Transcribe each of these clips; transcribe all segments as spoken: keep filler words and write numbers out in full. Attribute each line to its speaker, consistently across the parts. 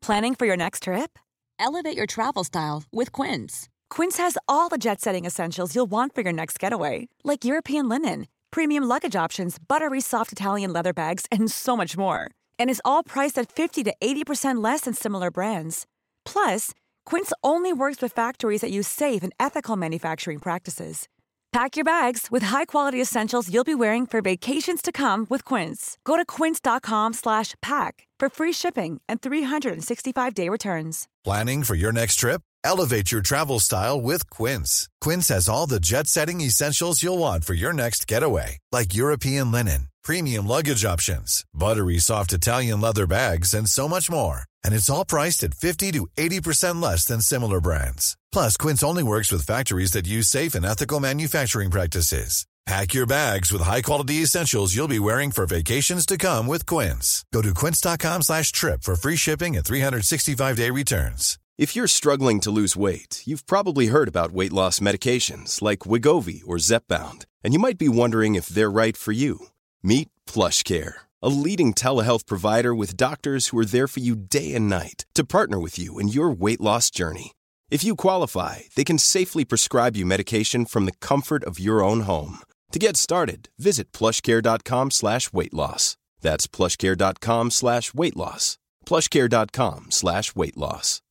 Speaker 1: Planning for your next trip?
Speaker 2: Elevate your travel style with Quince.
Speaker 1: Quince has all the jet-setting essentials you'll want for your next getaway, like European linen, premium luggage options, buttery soft Italian leather bags, and so much more. And is all priced at fifty to eighty percent less than similar brands. Plus, Quince only works with factories that use safe and ethical manufacturing practices. Pack your bags with high-quality essentials you'll be wearing for vacations to come with Quince. Go to quince.com slash pack for free shipping and three sixty-five day returns.
Speaker 3: Planning for your next trip? Elevate your travel style with Quince. Quince has all the jet-setting essentials you'll want for your next getaway, like European linen, premium luggage options, buttery soft Italian leather bags, and so much more. And it's all priced at fifty to eighty percent less than similar brands. Plus, Quince only works with factories that use safe and ethical manufacturing practices. Pack your bags with high-quality essentials you'll be wearing for vacations to come with Quince. Go to quince.com slash trip for free shipping and three sixty-five day returns.
Speaker 4: If you're struggling to lose weight, you've probably heard about weight loss medications like Wegovy or Zepbound, and you might be wondering if they're right for you. Meet PlushCare, a leading telehealth provider with doctors who are there for you day and night to partner with you in your weight loss journey. If you qualify, they can safely prescribe you medication from the comfort of your own home. To get started, visit plushcare.com slash weight loss. That's plushcare.com slash weight loss. plushcare.com slash weight loss.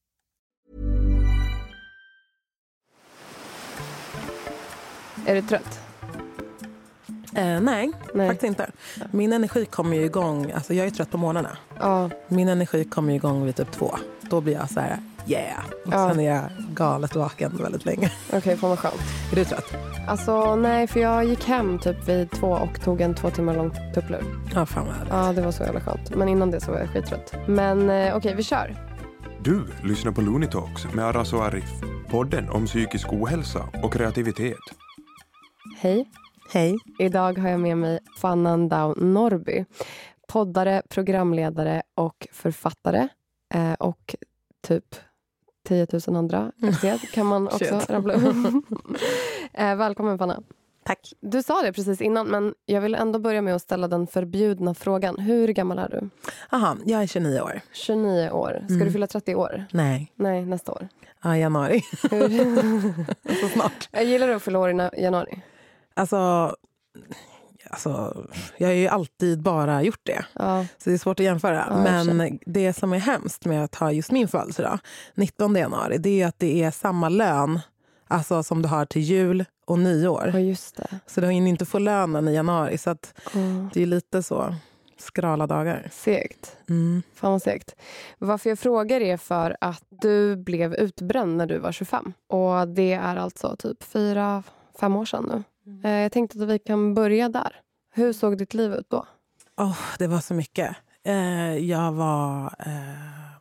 Speaker 5: Är du trött?
Speaker 6: Eh, nej,
Speaker 5: nej,
Speaker 6: faktiskt inte. Min energi kommer ju igång, alltså jag är trött på morgnarna.
Speaker 5: Ja.
Speaker 6: Min energi kommer ju igång vid typ två. Då blir jag så här, yeah. Och
Speaker 5: ja.
Speaker 6: sen är jag galet vaken väldigt länge.
Speaker 5: Okej, okay, får man skönt.
Speaker 6: Är du trött?
Speaker 5: Alltså nej, för jag gick hem typ vid två och tog en två timmar lång tupplur.
Speaker 6: Ja, fan vad härligt.
Speaker 5: Ja, det var så jävla skönt. Men innan det så var jag skittrött. Men eh, okej, okay, vi kör.
Speaker 7: Du lyssnar på Looney Talks med Aras och Arif. Podden om psykisk ohälsa och kreativitet.
Speaker 5: Hej.
Speaker 6: Hej.
Speaker 5: Idag har jag med mig Fannan Dao Norby. Poddare, programledare och författare. Eh, och typ tio tusen andra epitetet kan man också rabbla upp. eh, välkommen Fanna.
Speaker 6: Tack.
Speaker 5: Du sa det precis innan, men jag vill ändå börja med att ställa den förbjudna frågan. Hur gammal är du?
Speaker 6: Aha, jag är tjugonio år.
Speaker 5: tjugonio år. Ska mm. du fylla trettio år?
Speaker 6: Nej.
Speaker 5: Nej, nästa år.
Speaker 6: Ja, januari.
Speaker 5: Så snart. Jag gillar du att fylla år i januari?
Speaker 6: Alltså, alltså, jag har ju alltid bara gjort det. Ja. Så det är svårt att jämföra. Ja, men det som är hemskt med att ha just min födelsedag, nittonde januari, det är att det är samma lön alltså, som du har till jul och nyår.
Speaker 5: Ja, just det.
Speaker 6: Så du har inte få lönen i januari. Så att mm. det är lite så skrala dagar.
Speaker 5: Segt.
Speaker 6: Mm. Fan
Speaker 5: vad segt. Varför jag frågar är för att du blev utbränd när du var tjugofem. Och det är alltså typ fyra, fem år sedan nu. Mm. Jag tänkte att vi kan börja där. Hur såg ditt liv ut då?
Speaker 6: Oh, det var så mycket. Eh, jag var eh,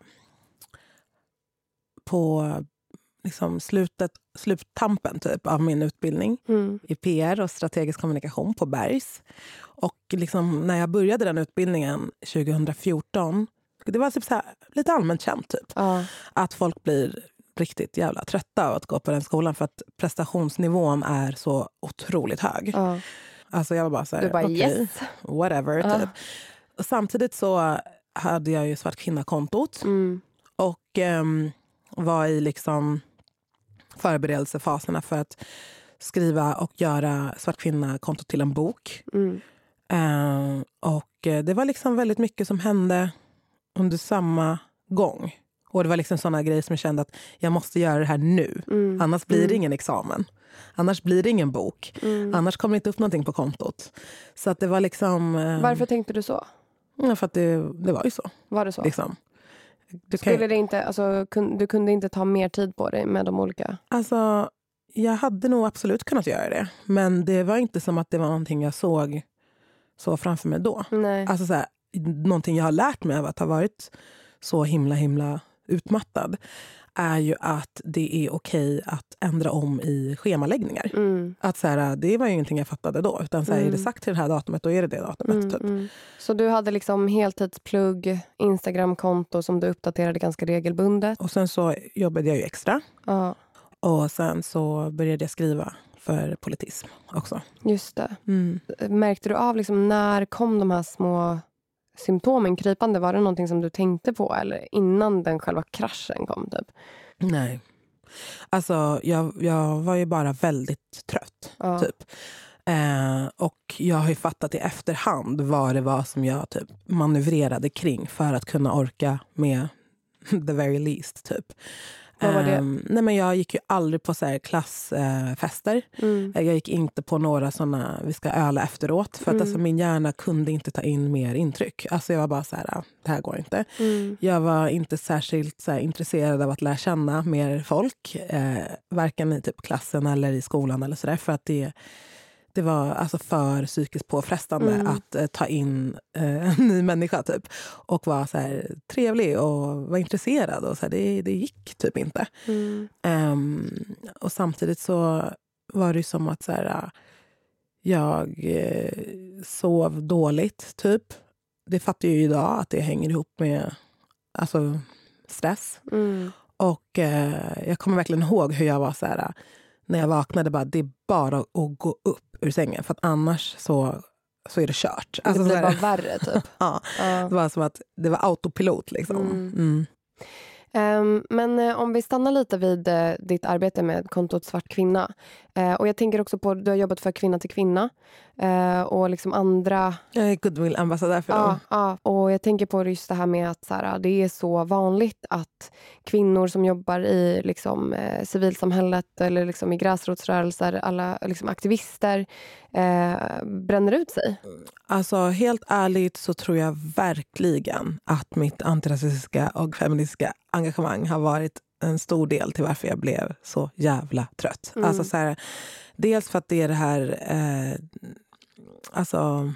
Speaker 6: på liksom slutet, sluttampen typ av min utbildning mm. i P R och strategisk kommunikation på Bergs. Och liksom, när jag började den utbildningen tjugohundrafjorton, det var typ så här, lite allmänt känt typ. Uh. Att folk blir riktigt jävla trötta av att gå på den skolan för att prestationsnivån är så otroligt hög. Uh. Alltså jag var bara så här,
Speaker 5: okej, okay, yes.
Speaker 6: whatever uh. typ. Och samtidigt så hade jag ju Svart kvinna-kontot mm. och um, var i liksom förberedelsefaserna för att skriva och göra Svart kvinna-kontot till en bok. Mm. Uh, och det var liksom väldigt mycket som hände under samma gång. Och det var liksom sådana grejer som jag kände att jag måste göra det här nu. Mm. Annars blir det mm. ingen examen. Annars blir det ingen bok. Mm. Annars kommer det inte upp någonting på kontot. Så att det var liksom... Uh,
Speaker 5: Varför tänkte du så?
Speaker 6: Ja, för att det, det var ju så.
Speaker 5: Var det så?
Speaker 6: Liksom.
Speaker 5: Du Skulle kan... det inte, alltså, kun, du kunde inte ta mer tid på dig med de olika?
Speaker 6: Alltså, jag hade nog absolut kunnat göra det. Men det var inte som att det var någonting jag såg så framför mig då.
Speaker 5: Nej.
Speaker 6: Alltså så här, någonting jag har lärt mig av att ha varit så himla himla utmattad är ju att det är okej att ändra om i schemaläggningar. Mm. Att så här, det var ju ingenting jag fattade då. Utan så här, mm. är det sagt till det här datumet, då är det det datumet.
Speaker 5: Mm,
Speaker 6: typ.
Speaker 5: mm. Så du hade liksom heltidsplugg, Instagram-konto som du uppdaterade ganska regelbundet?
Speaker 6: Och sen så jobbade jag ju extra.
Speaker 5: Ja.
Speaker 6: Och sen så började jag skriva för politism också.
Speaker 5: Just det.
Speaker 6: Mm.
Speaker 5: Märkte du av liksom, när kom de här små symptomen krypande? Var det någonting som du tänkte på eller innan den själva kraschen kom typ?
Speaker 6: Nej. Alltså jag, jag var ju bara väldigt trött ja. typ. Eh, och jag har ju fattat i efterhand vad det var som jag typ manövrerade kring för att kunna orka med the very least typ.
Speaker 5: Vad var det?
Speaker 6: Eh, nej men jag gick ju aldrig på så här klassfester. Eh, mm. Jag gick inte på några såna vi ska öla efteråt för att mm. alltså min hjärna kunde inte ta in mer intryck. Alltså jag var bara så här, det här går inte. Mm. Jag var inte särskilt så här, intresserad av att lära känna mer folk, eh, varken i typ klassen eller i skolan eller så där, för att det Det var alltså för psykiskt påfrestande mm. att eh, ta in eh, en ny människa typ. Och vara så här trevlig och vara intresserad. Och så här, det, det gick typ inte. Mm. Um, och samtidigt så var det som att så här, jag eh, sov dåligt typ. Det fattar jag ju idag att det hänger ihop med alltså, stress. Mm. Och eh, jag kommer verkligen ihåg hur jag var så här... När jag vaknade bara, det är bara att gå upp ur sängen. För att annars så, så är det kört.
Speaker 5: Alltså, det blir
Speaker 6: bara
Speaker 5: värre typ.
Speaker 6: ja, ja, det var som att det var autopilot liksom. Mm. Mm.
Speaker 5: Um, men uh, om vi stannar lite vid uh, ditt arbete med kontot Svart kvinna. Uh, och jag tänker också på, du har jobbat för Kvinna till kvinna. Uh, och liksom andra...
Speaker 6: Jag är goodwill-ambassadör för dem.
Speaker 5: Ja, uh, uh, och jag tänker på just det här med att så här, det är så vanligt att kvinnor som jobbar i liksom, uh, civilsamhället eller liksom, i gräsrotsrörelser, alla liksom, aktivister, uh, bränner ut sig.
Speaker 6: Alltså helt ärligt så tror jag verkligen att mitt antirasistiska och feministiska engagemang har varit en stor del till varför jag blev så jävla trött. Mm. Alltså så här, dels för att det är det här eh, alltså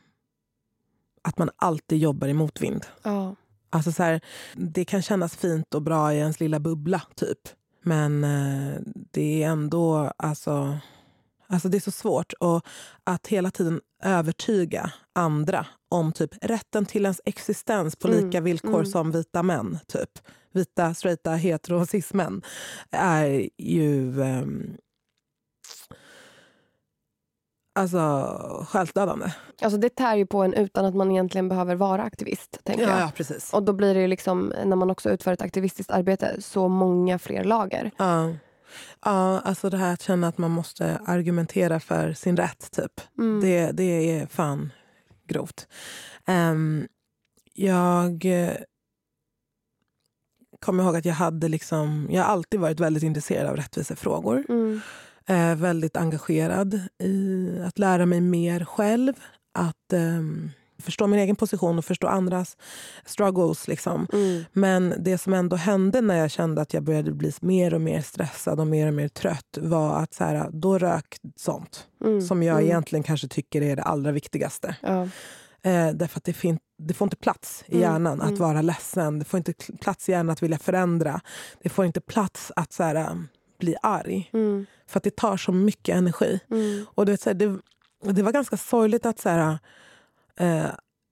Speaker 6: att man alltid jobbar i motvind.
Speaker 5: Ja.
Speaker 6: Alltså så här, det kan kännas fint och bra i ens lilla bubbla typ. Men eh, det är ändå alltså Alltså det är så svårt och att hela tiden övertyga andra om typ rätten till ens existens på lika mm. villkor mm. som vita män. Typ. Vita, straighta, hetero, cis-män är ju um, alltså självdödande.
Speaker 5: Alltså det tär ju på en utan att man egentligen behöver vara aktivist, tänker
Speaker 6: ja,
Speaker 5: jag.
Speaker 6: Ja, precis.
Speaker 5: Och då blir det ju liksom, när man också utför ett aktivistiskt arbete, så många fler lager.
Speaker 6: Ja. Ja, alltså det här att känna att man måste argumentera för sin rätt typ. Mm. Det, det är fan grovt. Um, jag kommer ihåg att jag hade liksom, jag har alltid varit väldigt intresserad av rättvisefrågor. Mm. Uh, väldigt engagerad i att lära mig mer själv. Att um, förstå min egen position och förstå andras struggles. Liksom. Mm. Men det som ändå hände när jag kände att jag började bli mer och mer stressad och mer och mer trött var att så här, då rök sånt. Mm. Som jag mm. egentligen kanske tycker är det allra viktigaste. Ja. Eh, därför att det, fin- det får inte plats i hjärnan mm. att vara ledsen. Det får inte plats i hjärnan att vilja förändra. Det får inte plats att så här, bli arg. Mm. För att det tar så mycket energi. Mm. Och det, så här, det, det var ganska sorgligt att så här, Eh,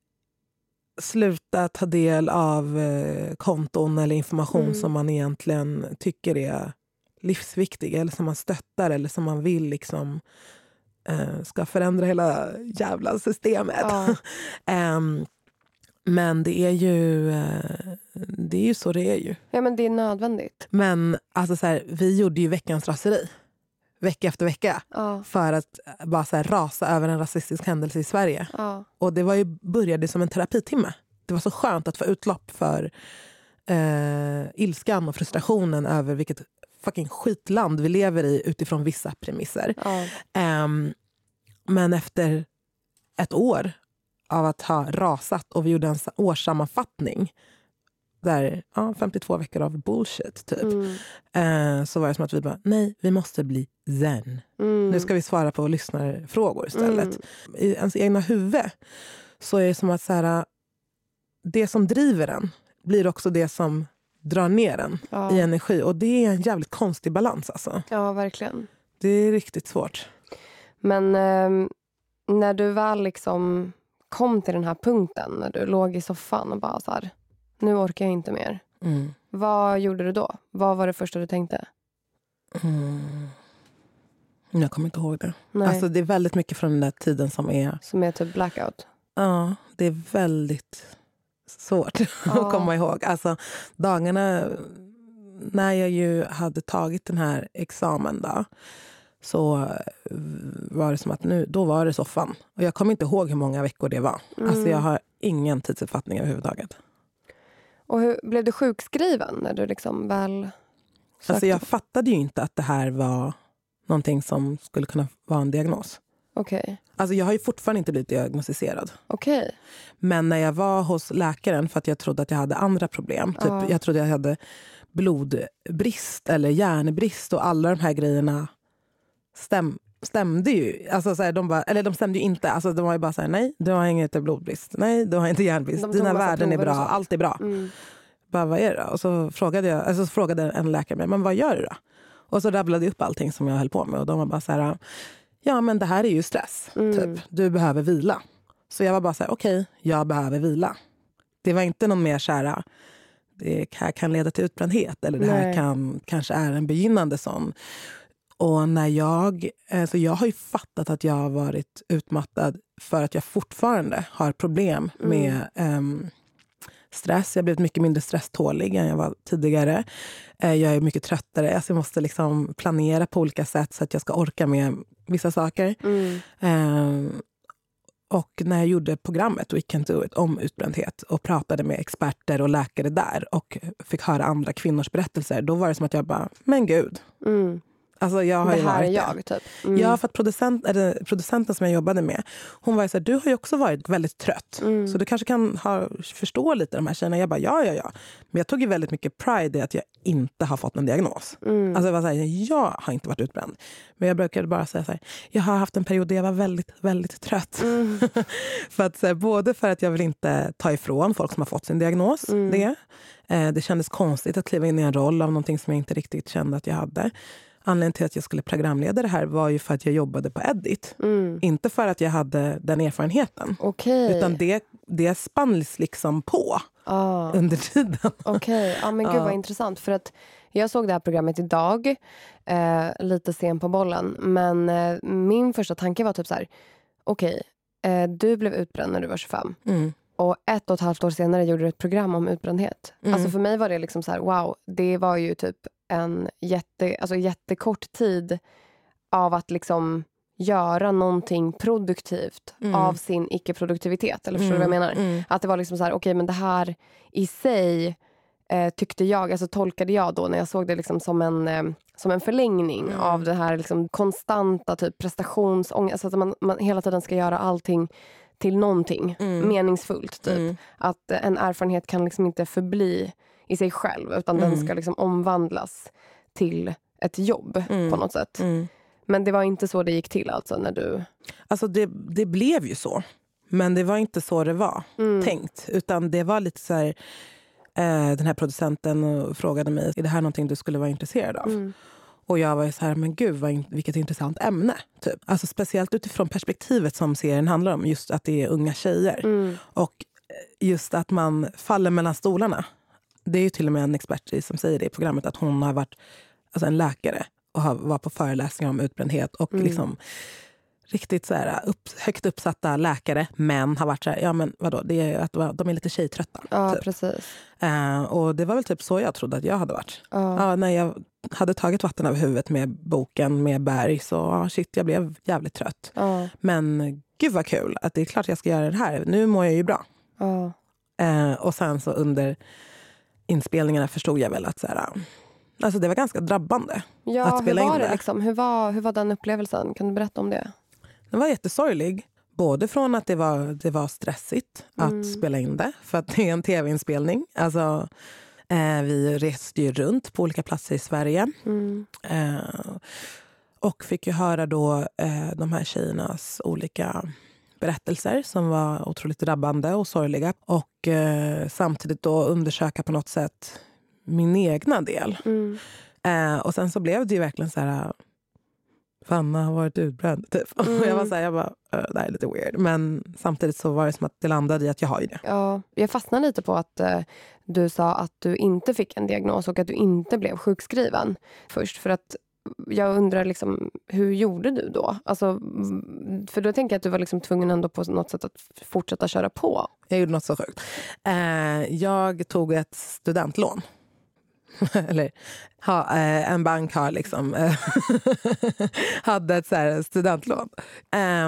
Speaker 6: sluta ta del av eh, konton eller information mm. som man egentligen tycker är livsviktig eller som man stöttar eller som man vill liksom eh, ska förändra hela jävla systemet. Ja. eh, men det är ju eh, det är ju så det är ju.
Speaker 5: Ja, men det är nödvändigt.
Speaker 6: Men alltså så här, vi gjorde ju veckans raseri vecka efter vecka ja. För att bara så här rasa över en rasistisk händelse i Sverige. Ja. Och det var ju, började som en terapitimme. Det var så skönt att få utlopp för eh, ilskan och frustrationen över vilket fucking skitland vi lever i utifrån vissa premisser. Ja. Eh, men efter ett år av att ha rasat och vi gjorde en årssammanfattning där, ja, femtiotvå veckor av bullshit typ. Mm. Eh, så var det som att vi bara, nej, vi måste bli zen. Mm. Nu ska vi svara på lyssnarfrågor istället. Mm. I ens egna huvud så är det som att så här, det som driver den blir också det som drar ner den ja. I energi. Och det är en jävligt konstig balans alltså.
Speaker 5: Ja, verkligen.
Speaker 6: Det är riktigt svårt.
Speaker 5: Men eh, när du väl liksom kom till den här punkten, när du låg i soffan och bara så här, nu orkar jag inte mer. Mm. Vad gjorde du då? Vad var det första du tänkte?
Speaker 6: Mm. Jag kommer inte ihåg det. Nej. Alltså det är väldigt mycket från den där tiden som är...
Speaker 5: Som är typ blackout?
Speaker 6: Ja, det är väldigt svårt
Speaker 5: Ja.
Speaker 6: att komma ihåg. Alltså, dagarna när jag ju hade tagit den här examen då, så var det som att nu, då var det soffan. Och jag kommer inte ihåg hur många veckor det var.
Speaker 5: Mm.
Speaker 6: Alltså jag har ingen tidsuppfattning överhuvudtaget.
Speaker 5: Och hur blev du sjukskriven när du liksom väl sökte?
Speaker 6: Alltså jag fattade ju inte att det här var någonting som skulle kunna vara en diagnos.
Speaker 5: Okej. Okay.
Speaker 6: Alltså jag har ju fortfarande inte blivit diagnostiserad.
Speaker 5: Okej. Okay.
Speaker 6: Men när jag var hos läkaren för att jag trodde att jag hade andra problem. Typ,
Speaker 5: Ja.
Speaker 6: Jag trodde jag hade blodbrist eller järnbrist och alla de här grejerna stäm, stämde ju. Alltså så här, de bara, eller de stämde ju inte. Alltså de var ju bara så här, nej, du har inget blodbrist. Nej, du har inte järnbrist. Dina värden är bra, allt är bra. Mm. Bara, vad är det då? Och så frågade, jag, alltså, så frågade en läkare mig, men vad gör du då? Och så rabblade jag upp allting som jag höll på med. Och de var bara så här, ja men det här är ju stress. Mm. Typ. Du behöver vila. Så jag var bara så här, okej, okay, jag behöver vila. Det var inte någon mer så här, det här kan leda till utbrändhet. Eller det här Nej. kan kanske är en begynnande sån. Och när jag, alltså jag har ju fattat att jag har varit utmattad för att jag fortfarande har problem med mm. um, stress. Jag har blivit mycket mindre stresstålig än jag var tidigare. Uh, jag är mycket tröttare. Alltså jag måste liksom planera på olika sätt så att jag ska orka med vissa saker. Mm. Uh, och när jag gjorde programmet We Can Do It om utbrändhet och pratade med experter och läkare där och fick höra andra kvinnors berättelser, då var det som att jag bara, men gud. Mm. Alltså jag har
Speaker 5: det
Speaker 6: ju
Speaker 5: här
Speaker 6: varit
Speaker 5: är jag, typ. Mm.
Speaker 6: Ja, för att producent, eller producenten som jag jobbade med, hon var ju så här, du har ju också varit väldigt trött. Mm. Så du kanske kan ha, förstå lite de här tjejerna. Jag bara, ja, ja, ja. Men jag tog ju väldigt mycket pride i att jag inte har fått en diagnos. Mm. Alltså jag var så här, jag har inte varit utbränd. Men jag brukade bara säga så här, jag har haft en period där jag var väldigt, väldigt trött. Mm. för att, så här, både för att jag vill inte ta ifrån folk som har fått sin diagnos mm. det. Eh, det kändes konstigt att kliva in i en roll av någonting som jag inte riktigt kände att jag hade. Anledningen till att jag skulle programleda det här var ju för att jag jobbade på Edit. Mm. Inte för att jag hade den erfarenheten.
Speaker 5: Okay.
Speaker 6: Utan det, det spanns liksom på ah. under tiden.
Speaker 5: Okej, okay. Ja men gud ah. vad intressant. För att jag såg det här programmet idag, eh, lite sen på bollen. Men eh, min första tanke var typ så här, okej, okay, eh, du blev utbränd när du var tjugofem. Mm. Och ett och ett halvt år senare gjorde du ett program om utbrändhet. Mm. Alltså för mig var det liksom så här, wow, det var ju typ en jätte, alltså jättekort tid av att liksom göra någonting produktivt mm. av sin icke-produktivitet. Eller förstår du mm. vad jag menar? Mm. Att det var liksom så här, okej okay, men det här i sig eh, tyckte jag, alltså tolkade jag då när jag såg det liksom som en, eh, som en förlängning mm. av det här liksom konstanta typ prestationsångest. Alltså att man, man hela tiden ska göra allting till någonting mm. meningsfullt typ. Mm. Att en erfarenhet kan liksom inte förbli i sig själv utan mm. den ska liksom omvandlas till ett jobb mm. på något sätt. Mm. Men det var inte så det gick till alltså när du...
Speaker 6: Alltså det, det blev ju så. Men det var inte så det var mm. tänkt. Utan det var lite så här... Eh, den här producenten frågade mig, är det här någonting du skulle vara intresserad av? Mm. Och jag var så här, men gud vad, vilket intressant ämne. Typ. Alltså speciellt utifrån perspektivet som serien handlar om. Just att det är unga tjejer. Mm. Och just att man faller mellan stolarna. Det är ju till och med en expert som säger det i programmet. Att hon har varit alltså en läkare. Och har, var på föreläsningar om utbrändhet. Och mm. liksom riktigt så här upp, högt uppsatta läkare. Men har varit så här, ja men vadå. Det är att de är lite tjejtrötta.
Speaker 5: Ja,
Speaker 6: typ.
Speaker 5: precis.
Speaker 6: Uh, och det var väl typ så jag trodde att jag hade varit. Ja. Uh, när jag hade tagit vatten över huvudet med boken med berg. Så uh, shit, jag blev jävligt trött. Uh. Men gud vad kul att det är klart jag ska göra det här. Nu mår jag ju bra. Uh. Uh, och sen så under inspelningarna förstod jag väl att så här, alltså det var ganska drabbande
Speaker 5: ja,
Speaker 6: att spela
Speaker 5: hur var
Speaker 6: in
Speaker 5: det.
Speaker 6: det.
Speaker 5: Liksom? Hur, var, hur var den upplevelsen? Kan du berätta om det?
Speaker 6: Den var jättesorglig. Både från att det var, det var stressigt att mm. spela in det. För att det är en tv-inspelning. Alltså, eh, vi reste ju runt på olika platser i Sverige. Mm. Eh, och fick ju höra då eh, de här tjejernas olika berättelser som var otroligt drabbande och sorgliga. Och eh, samtidigt då undersöka på något sätt min egna del. Mm. Eh, och sen så blev det ju verkligen så här... Fanna har varit utbränd typ. Mm. Och jag var så här, jag bara, det här är lite weird. Men samtidigt så var det som att det landade i att jag har ju det.
Speaker 5: Ja, jag fastnade lite på att eh, du sa att du inte fick en diagnos och att du inte blev sjukskriven först. För att jag undrar liksom, hur gjorde du då? Alltså, för då tänker jag att du var liksom tvungen ändå på något sätt att fortsätta köra på.
Speaker 6: Jag gjorde något så sjukt. Eh, jag tog ett studentlån. Eller ha, eh, en bank har liksom eh, hade ett så här studentlån. Eh,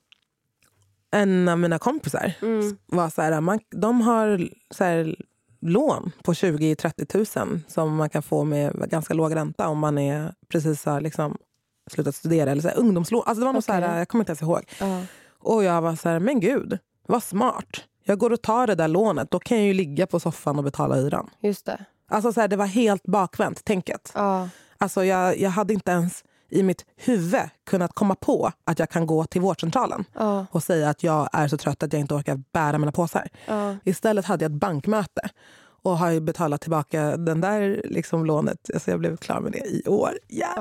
Speaker 6: en av mina kompisar mm. var så här, man, de har så här lån på tjugo till trettio tusen som man kan få med ganska låg ränta om man är precis har liksom slutat studera eller så här, ungdomslån. Alltså det var något okay. så här, jag kommer inte ens ihåg. Uh. Och jag var så här, men gud, vad smart. Jag går och tar det där lånet, då kan jag ju ligga på soffan och betala hyran.
Speaker 5: Just det.
Speaker 6: Alltså så här, det var helt bakvänt, tänket.
Speaker 5: Uh.
Speaker 6: Alltså jag, jag hade inte ens i mitt huvud kunnat komma på att jag kan gå till vårdcentralen uh. och säga att jag är så trött att jag inte orkar bära mina påsar. Uh. Istället hade jag ett bankmöte och har ju betalat tillbaka den där liksom lånet. Alltså jag blev klar med det i år. Yes!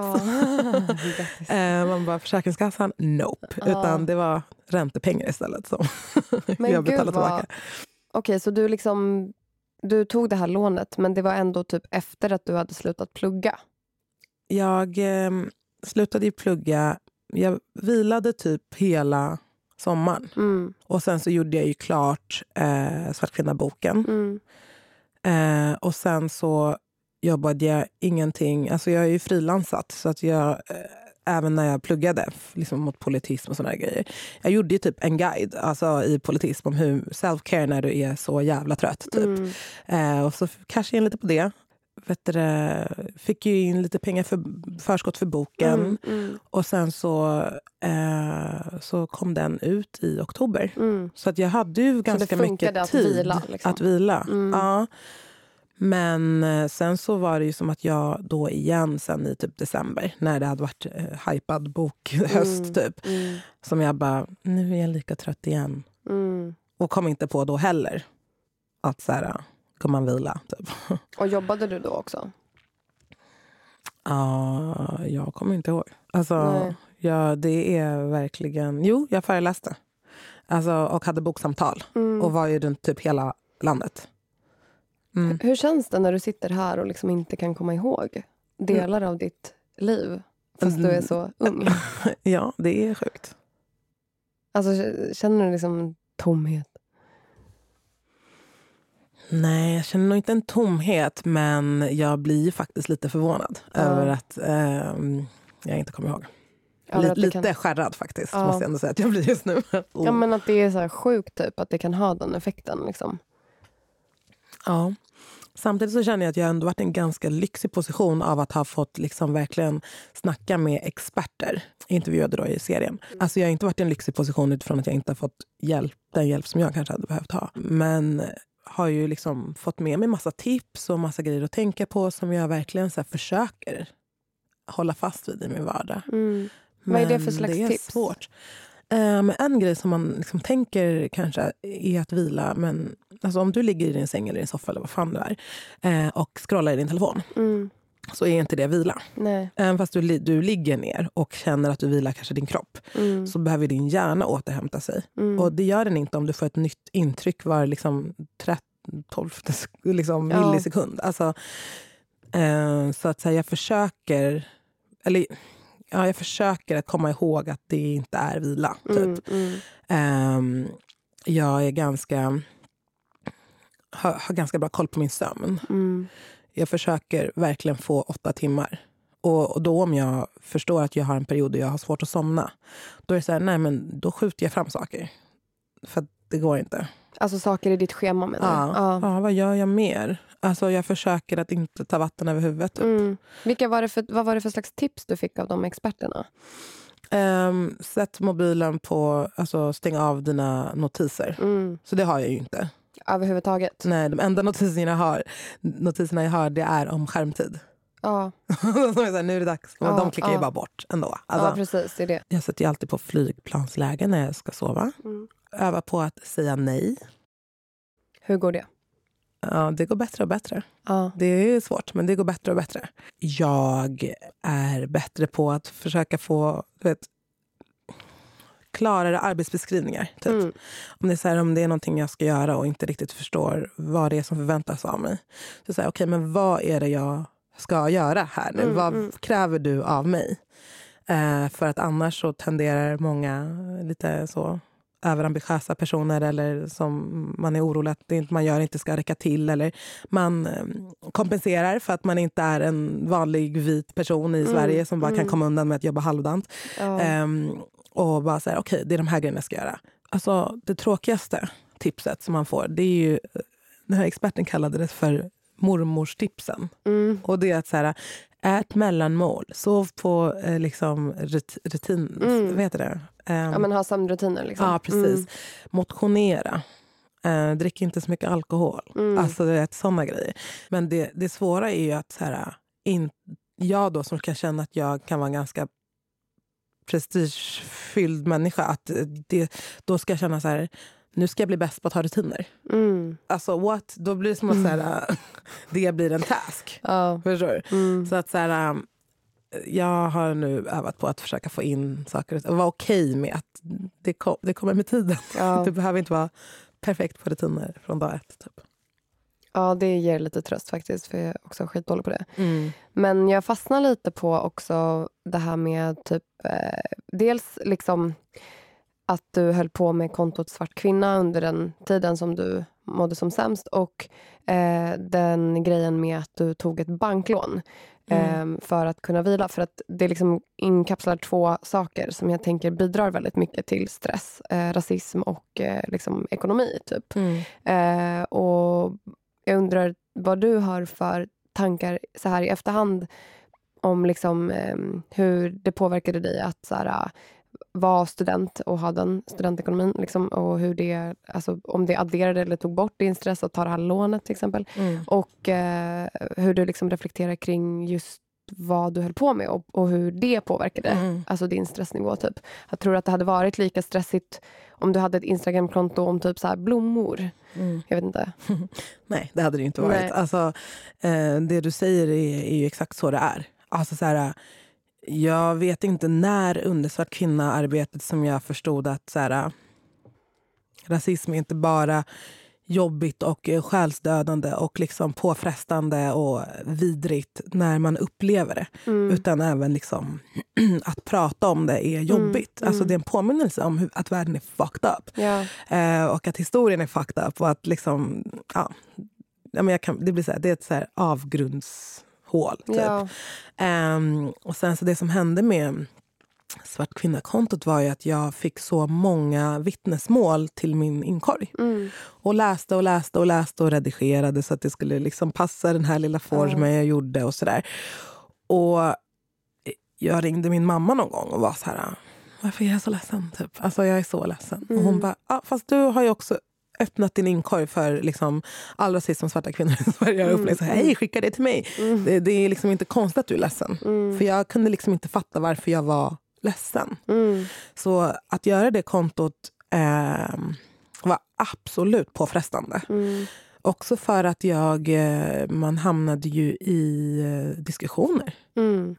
Speaker 6: Uh. eh, man bara, Försäkringskassan, nope. Uh. Utan det var räntepengar istället som
Speaker 5: men
Speaker 6: jag betalade tillbaka.
Speaker 5: Okej, okay, så du liksom du tog det här lånet, men det var ändå typ efter att du hade slutat plugga? Jag
Speaker 6: eh, slutade ju plugga. Jag vilade typ hela sommaren. Mm. Och sen så gjorde jag ju klart eh, Svartkvinna-boken. Mm. Eh, och sen så jobbade jag ingenting. Alltså jag är ju frilansat. Så att jag, eh, även när jag pluggade liksom mot politism och såna grejer. Jag gjorde ju typ en guide alltså i politism om hur self-care när du är så jävla trött. Typ. Mm. Eh, och så cashade jag in lite på det. Vet du, fick ju in lite pengar för förskott för boken. Mm, mm. Och sen så, eh, så kom den ut i oktober. Mm. Så att jag hade ju ganska mycket
Speaker 5: att
Speaker 6: tid
Speaker 5: vila, liksom.
Speaker 6: att vila. Mm. Ja. Men eh, sen så var det ju som att jag då igen sen i typ december, när det hade varit eh, hypad bokhöst mm, typ. Mm. Som jag bara, nu är jag lika trött igen. Mm. Och kom inte på då heller att så här, kan man vila typ.
Speaker 5: Och jobbade du då också?
Speaker 6: Ja, uh, jag kommer inte ihåg. Alltså, ja, det är verkligen... Jo, jag föreläste. Alltså, och hade boksamtal. Mm. Och var ju runt typ hela landet.
Speaker 5: Mm. Hur känns det när du sitter här och liksom inte kan komma ihåg delar mm. av ditt liv? Fast mm. du är så ung.
Speaker 6: Ja, det är sjukt.
Speaker 5: Alltså, känner du liksom tomhet?
Speaker 6: Nej, jag känner nog inte en tomhet, men jag blir faktiskt lite förvånad ja. över att eh, jag inte kommer ihåg. L- lite kan... skärrad faktiskt, ja. måste jag ändå säga att jag blir just nu. oh.
Speaker 5: Ja, men att det är så här sjukt typ, att det kan ha den effekten liksom.
Speaker 6: Ja. Samtidigt så känner jag att jag ändå varit i en ganska lyxig position av att ha fått liksom verkligen snacka med experter. Intervjuade då i serien. Alltså jag har inte varit i en lyxig position utifrån att jag inte har fått hjälp, den hjälp som jag kanske hade behövt ha. Men har ju liksom fått med mig massa tips och massa grejer att tänka på som jag verkligen så här försöker hålla fast vid i min vardag. Mm.
Speaker 5: Vad är det för slags
Speaker 6: det är
Speaker 5: tips?
Speaker 6: Svårt. Um, en grej som man liksom tänker kanske är att vila, men alltså om du ligger i din säng eller i din soffa eller vad fan det är uh, och scrollar i din telefon mm. så är inte det vila.
Speaker 5: Nej.
Speaker 6: Även fast du, du ligger ner och känner att du vilar kanske din kropp mm. så behöver din hjärna återhämta sig. Mm. Och det gör den inte om du får ett nytt intryck var liksom tretton tolv liksom
Speaker 5: ja.
Speaker 6: millisekund. Alltså, uh, så att säga, jag försöker... Eller, ja, jag försöker att komma ihåg att det inte är vila. Typ. Mm, mm. Um, jag är ganska... Har, har ganska bra koll på min sömn. Mm. Jag försöker verkligen få åtta timmar. Och, och då om jag förstår att jag har en period där jag har svårt att somna, då är det så här, nej men då skjuter jag fram saker. För det går inte.
Speaker 5: Alltså saker i ditt schema menar
Speaker 6: du? Ja. Ja. Ja, vad gör jag mer? Alltså jag försöker att inte ta vatten över huvudet. Typ.
Speaker 5: Mm. Vilka var det för, vad var det för slags tips du fick av de experterna?
Speaker 6: Um, sätt mobilen på, alltså stäng av dina notiser. Mm. Så det har jag ju inte.
Speaker 5: Överhuvudtaget?
Speaker 6: Nej, de enda notiserna jag har, notiserna jag har det är om skärmtid.
Speaker 5: Ja.
Speaker 6: så nu är det dags. Ja, de klickar ja. ju bara bort ändå. Alltså,
Speaker 5: ja, precis. Det är det.
Speaker 6: Jag sätter ju alltid på flygplansläge när jag ska sova. Mm. Öva på att säga nej.
Speaker 5: Hur går det?
Speaker 6: Ja, det går bättre och bättre.
Speaker 5: Ja.
Speaker 6: Det är svårt, men det går bättre och bättre. Jag är bättre på att försöka få, du vet, klarare arbetsbeskrivningar. Typ. Mm. Om, det är så här, om det är någonting jag ska göra och inte riktigt förstår vad det är som förväntas av mig. Så säger jag, okej, okay, men vad är det jag ska göra här nu?
Speaker 5: Mm,
Speaker 6: Vad
Speaker 5: mm.
Speaker 6: kräver du av mig? Eh, för att annars så tenderar många lite så överambitiösa personer eller som man är orolig att det inte man gör inte ska räcka till, eller man eh, kompenserar för att man inte är en vanlig vit person i
Speaker 5: Mm,
Speaker 6: Sverige som bara
Speaker 5: mm.
Speaker 6: kan komma undan med att jobba halvdant.
Speaker 5: Ja.
Speaker 6: Eh, och bara säga okej, okay, det är de här grejerna jag ska göra. Alltså det tråkigaste tipset som man får, det är ju, den här experten kallade det för mormorstipsen.
Speaker 5: Mm.
Speaker 6: Och det är att så här, ät mellanmål, sov på eh, liksom rut- rutin,
Speaker 5: Mm.
Speaker 6: vad heter det? Um,
Speaker 5: Ja, men ha sömnrutiner liksom.
Speaker 6: ja, precis.
Speaker 5: Mm.
Speaker 6: Motionera. Uh, drick inte så mycket alkohol.
Speaker 5: Mm.
Speaker 6: Alltså det är sådana grejer. Men det, det svåra är ju att så här, in, jag då som kan känna att jag kan vara en ganska prestigefylld människa, att det, då ska jag känna så här, nu ska jag bli bäst på att ha rutiner.
Speaker 5: Mm.
Speaker 6: Alltså what? Då blir det som att så här, det blir en task.
Speaker 5: Ja.
Speaker 6: Förstår du?
Speaker 5: Mm.
Speaker 6: Så att så här, jag har nu övat på att försöka få in saker och vara okej med att det, kom, det kommer med tiden.
Speaker 5: Ja.
Speaker 6: Du behöver inte vara perfekt på rutiner från dag ett. Typ.
Speaker 5: Ja, det ger lite tröst faktiskt, för jag är också skitdålig på det.
Speaker 6: Mm.
Speaker 5: Men jag fastnar lite på också det här med typ eh, dels liksom att du höll på med kontot Svart kvinna under den tiden som du mådde som sämst, och eh, den grejen med att du tog ett banklån
Speaker 6: Mm.
Speaker 5: eh, för att kunna vila. För att det liksom inkapslar två saker som jag tänker bidrar väldigt mycket till stress, eh, rasism och eh, liksom ekonomi typ.
Speaker 6: Mm.
Speaker 5: Eh, och jag undrar vad du har för tankar så här i efterhand om liksom, eh, hur det påverkade dig att så här, vara student och ha den studentekonomin liksom, och hur det, alltså, om det adderade eller tog bort din stress att ta det här lånet till exempel.
Speaker 6: Mm.
Speaker 5: Och eh, hur du liksom reflekterar kring just vad du höll på med och, och hur det påverkade
Speaker 6: Mm.
Speaker 5: alltså din stressnivå typ. Jag tror att det hade varit lika stressigt om du hade ett Instagram-konto om typ så här blommor.
Speaker 6: Mm.
Speaker 5: Jag vet inte.
Speaker 6: Nej, det hade det ju inte varit. Alltså, eh, det du säger är, är ju exakt så det är. Alltså så här, jag vet inte när under Svart kvinna-arbetet som jag förstod att så här, rasism är inte bara jobbigt och själsdödande och liksom påfrestande och vidrigt när man upplever det.
Speaker 5: Mm.
Speaker 6: Utan även liksom att prata om det är jobbigt.
Speaker 5: Mm.
Speaker 6: Alltså det är en påminnelse om hur, att världen är fucked up.
Speaker 5: Ja.
Speaker 6: Eh, och att historien är fucked up. Och att liksom, ja, ja, men jag kan, det blir så här, det är ett så här avgrundshål. Typ.
Speaker 5: Ja.
Speaker 6: Um, och sen så det som hände med Svart kvinna-kontot var ju att jag fick så många vittnesmål till min inkorg.
Speaker 5: Mm.
Speaker 6: Och läste och läste och läste och redigerade så att det skulle liksom passa den här lilla formen
Speaker 5: Mm.
Speaker 6: jag gjorde och sådär. Och jag ringde min mamma någon gång och var så här, varför är jag så ledsen? Typ. Alltså jag är så ledsen.
Speaker 5: Mm.
Speaker 6: Och hon bara, ah, fast du har ju också öppnat din inkorg för liksom, all rasism som svarta kvinnor i Sverige har upplevt. Så här, hej, skicka det till mig.
Speaker 5: Mm.
Speaker 6: Det, det är liksom inte konstigt att du är ledsen.
Speaker 5: Mm.
Speaker 6: För jag kunde liksom inte fatta varför jag var ledsen.
Speaker 5: Mm.
Speaker 6: Så att göra det kontot eh, var absolut påfrestande.
Speaker 5: Mm.
Speaker 6: Också för att jag, eh, man hamnade ju i eh, diskussioner
Speaker 5: Mm.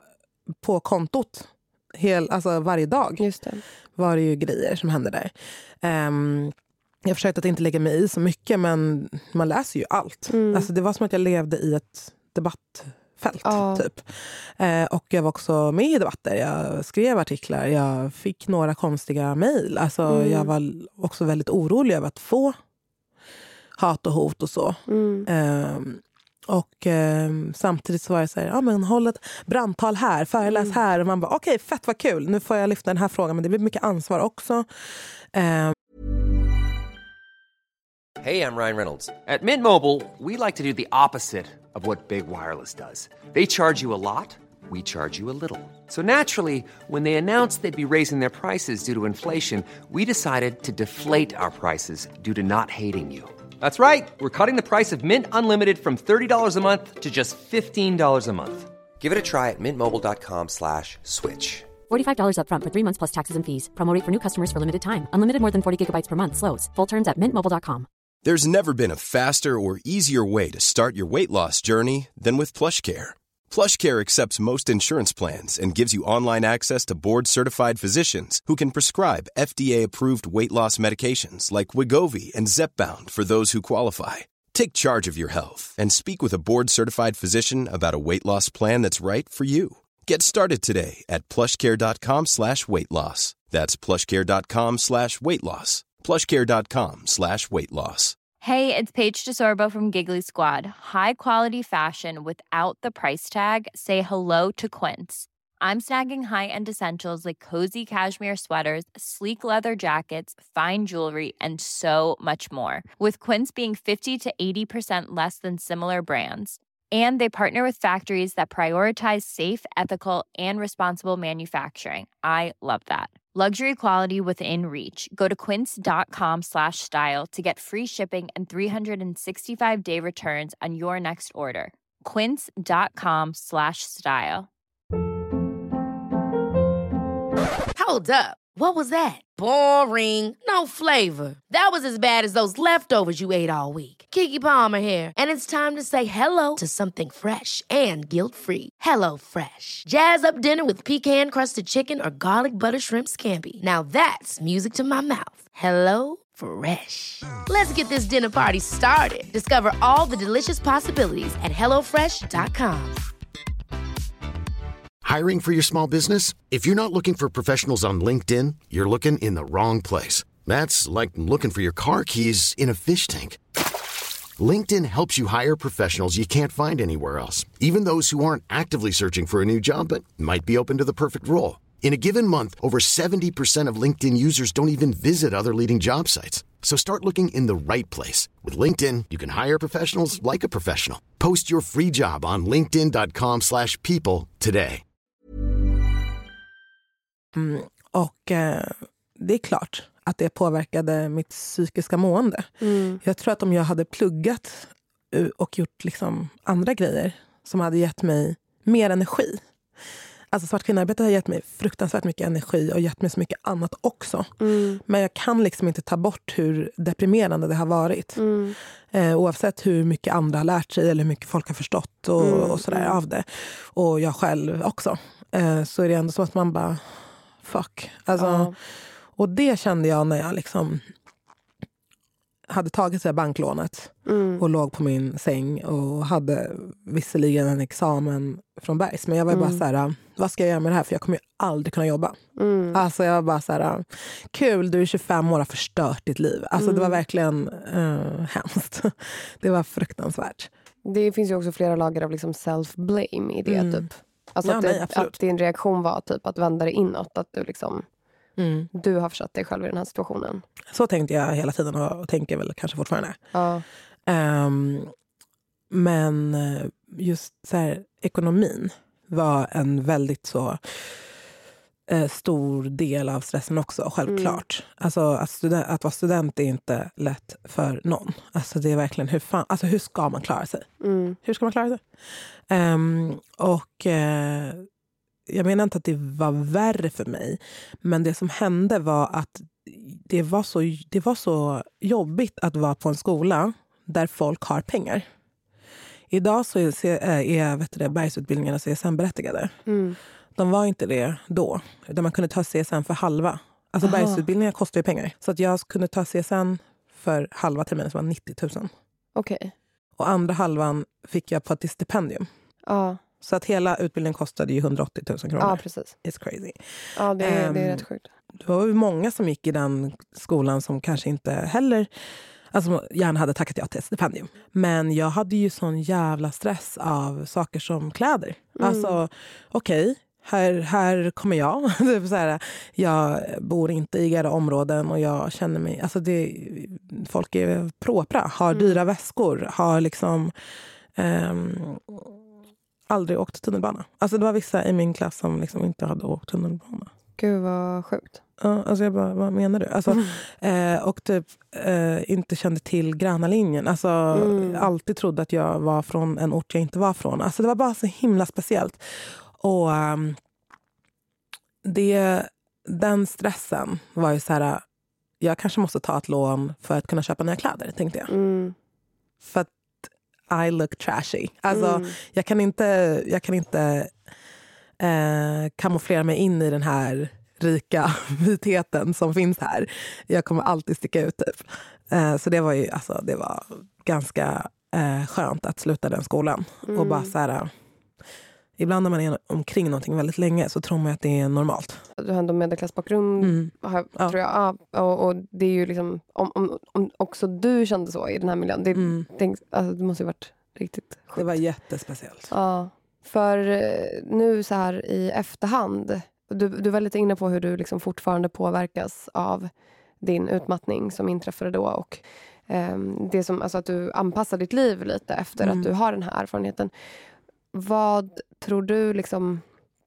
Speaker 6: på kontot. Hel, alltså varje dag
Speaker 5: Just det.
Speaker 6: var det ju grejer som hände där. Um, jag försökte att inte lägga mig i så mycket, men man läser ju allt.
Speaker 5: Mm.
Speaker 6: Alltså det var som att jag levde i ett debattfält.
Speaker 5: Ja.
Speaker 6: Typ. Eh, och jag var också med i debatter. Jag skrev artiklar. Jag fick några konstiga mejl. Alltså
Speaker 5: Mm.
Speaker 6: jag var också väldigt orolig över att få hat och hot och så.
Speaker 5: Mm.
Speaker 6: Um, och um, samtidigt så var jag så här, ja men håll ett brandtal här, föreläs
Speaker 5: Mm.
Speaker 6: här. Och man bara, okej, okay, fett vad kul. Nu får jag lyfta den här frågan, men det blir mycket ansvar också. Um,
Speaker 8: Hey, I'm Ryan Reynolds. At Mint Mobile, we like to do the opposite of what Big Wireless does. They charge you a lot, we charge you a little. So naturally, when they announced they'd be raising their prices due to inflation, we decided to deflate our prices due to not hating you. That's right. We're cutting the price of Mint Unlimited from thirty dollars a month to just fifteen dollars a month. Give it a try at mintmobile.com slash switch.
Speaker 2: forty-five dollars up front for three months plus taxes and fees. Promo rate for new customers for limited time. Unlimited more than forty gigabytes per month slows. Full terms at mint mobile dot com.
Speaker 4: There's never been a faster or easier way to start your weight loss journey than with PlushCare. PlushCare accepts most insurance plans and gives you online access to board-certified physicians who can prescribe F D A-approved weight loss medications like Wegovy and Zepbound for those who qualify. Take charge of your health and speak with a board-certified physician about a weight loss plan that's right for you. Get started today at plushcare.com slash weight loss. That's plushcare.com slash weight loss. plushcare.com slash weight loss.
Speaker 9: Hey, it's Paige DeSorbo from Giggly Squad. High quality fashion without the price tag. Say hello to Quince. I'm snagging high-end essentials like cozy cashmere sweaters, sleek leather jackets, fine jewelry, and so much more. With Quince being fifty to eighty percent less than similar brands. And they partner with factories that prioritize safe, ethical, and responsible manufacturing. I love that. Luxury quality within reach. Go to quince.com slash style to get free shipping and three sixty-five day returns on your next order. Quince.com slash style.
Speaker 10: Hold up. What was that? Boring. No flavor. That was as bad as those leftovers you ate all week. Keke Palmer here. And it's time to say hello to something fresh and guilt-free. Hello Fresh. Jazz up dinner with pecan-crusted chicken or garlic butter shrimp scampi. Now that's music to my mouth. Hello Fresh. Let's get this dinner party started. Discover all the delicious possibilities at hello fresh dot com.
Speaker 11: Hiring for your small business? If you're not looking for professionals on LinkedIn, you're looking in the wrong place. That's like looking for your car keys in a fish tank. LinkedIn helps you hire professionals you can't find anywhere else, even those who aren't actively searching for a new job but might be open to the perfect role. In a given month, over seventy percent of LinkedIn users don't even visit other leading job sites. So start looking in the right place. With LinkedIn, you can hire professionals like a professional. Post your free job on linkedin.com slash people today.
Speaker 6: Mm, och eh, det är klart att det påverkade mitt psykiska mående. Mm. Jag tror att om jag hade pluggat och gjort liksom andra grejer som hade gett mig mer energi. Alltså svart kvinnoarbete har gett mig fruktansvärt mycket energi och gett mig så mycket annat också. Mm. Men jag kan liksom inte ta bort hur deprimerande det har varit. Mm. Eh, oavsett hur mycket andra har lärt sig eller hur mycket folk har förstått och, mm. och sådär av det. Och jag själv också. Eh, så är det ändå så att man bara... Fuck. Alltså, ja. Och det kände jag när jag liksom hade tagit sig banklånet mm. och låg på min säng och hade visserligen en examen från Bergs, men jag var mm. bara så här: vad ska jag göra med det här, för jag kommer ju aldrig kunna jobba. Mm. Alltså jag var bara så här: kul, du är tjugofem år och har förstört ditt liv. Alltså mm. det var verkligen uh, hemskt. Det var fruktansvärt.
Speaker 5: Det finns ju också flera lager av liksom self-blame i det mm. typ. Alltså ja, att,
Speaker 6: nej,
Speaker 5: det, att din reaktion var typ att vända dig inåt. Att du liksom mm. du har försatt dig själv i den här situationen.
Speaker 6: Så tänkte jag hela tiden och tänker väl kanske fortfarande.
Speaker 5: Ja.
Speaker 6: Um, men just så här, ekonomin var en väldigt så eh, stor del av stressen också, självklart. Mm. Alltså att, student, att vara student är inte lätt för någon. Alltså det är verkligen hur fan, alltså hur ska man klara sig? Mm. Hur ska man klara sig? Um, och uh, jag menar inte att det var värre för mig, men det som hände var att det var så, det var så jobbigt att vara på en skola där folk har pengar. Idag så är, är vet du, Bergsutbildningarna C S N-berättigade. Mm. De var inte det då. Där man kunde ta C S N för halva. Alltså Aha. Bergsutbildningar kostar ju pengar. Så att jag kunde ta C S N för halva terminen som var nittio tusen.
Speaker 5: Okej. Okay.
Speaker 6: Och andra halvan fick jag på ett stipendium.
Speaker 5: Ja.
Speaker 6: Så att hela utbildningen kostade ju hundraåttio tusen kronor.
Speaker 5: Ja, precis.
Speaker 6: It's crazy.
Speaker 5: Ja, det är, um, det är rätt sjukt.
Speaker 6: Det var ju många som gick i den skolan som kanske inte heller... Alltså gärna hade tackat ja till ett stipendium. Men jag hade ju sån jävla stress av saker som kläder. Mm. Alltså, okej. Okay, här, här kommer jag. så här, jag bor inte i era områden och jag känner mig... Alltså det, folk är propra, har mm. dyra väskor, har liksom... Um, aldrig åkt tunnelbana. Alltså det var vissa i min klass som liksom inte hade åkt tunnelbana.
Speaker 5: Gud vad sjukt.
Speaker 6: Ja, alltså jag bara, vad menar du? Alltså, mm. eh, och typ eh, inte kände till Gröna linjen. Alltså mm. alltid trodde att jag var från en ort jag inte var från. Alltså det var bara så himla speciellt. Och um, det, den stressen var ju så här, jag kanske måste ta ett lån för att kunna köpa nya kläder, tänkte jag. Mm. För att I look trashy. Alltså mm. jag kan inte, jag kan inte eh, kamouflera mig in i den här rika vitheten som finns här. Jag kommer alltid sticka ut typ. Eh, så det var ju alltså, det var ganska eh, skönt att sluta den skolan. Mm. Och bara så här, ibland när man är omkring någonting väldigt länge så tror man att det är normalt.
Speaker 5: Du har ändå medelklassbakgrund, mm. har, ja. tror jag. Och, och det är ju liksom, om, om, om också du kände så i den här miljön. Det, mm. tänk, alltså, det måste ju varit riktigt sjukt.
Speaker 6: Det var jättespeciellt.
Speaker 5: Ja, för nu så här i efterhand, du, du var lite inne på hur du liksom fortfarande påverkas av din utmattning som inträffade då. Och um, det som, alltså att du anpassar ditt liv lite efter mm. att du har den här erfarenheten. Vad tror du liksom...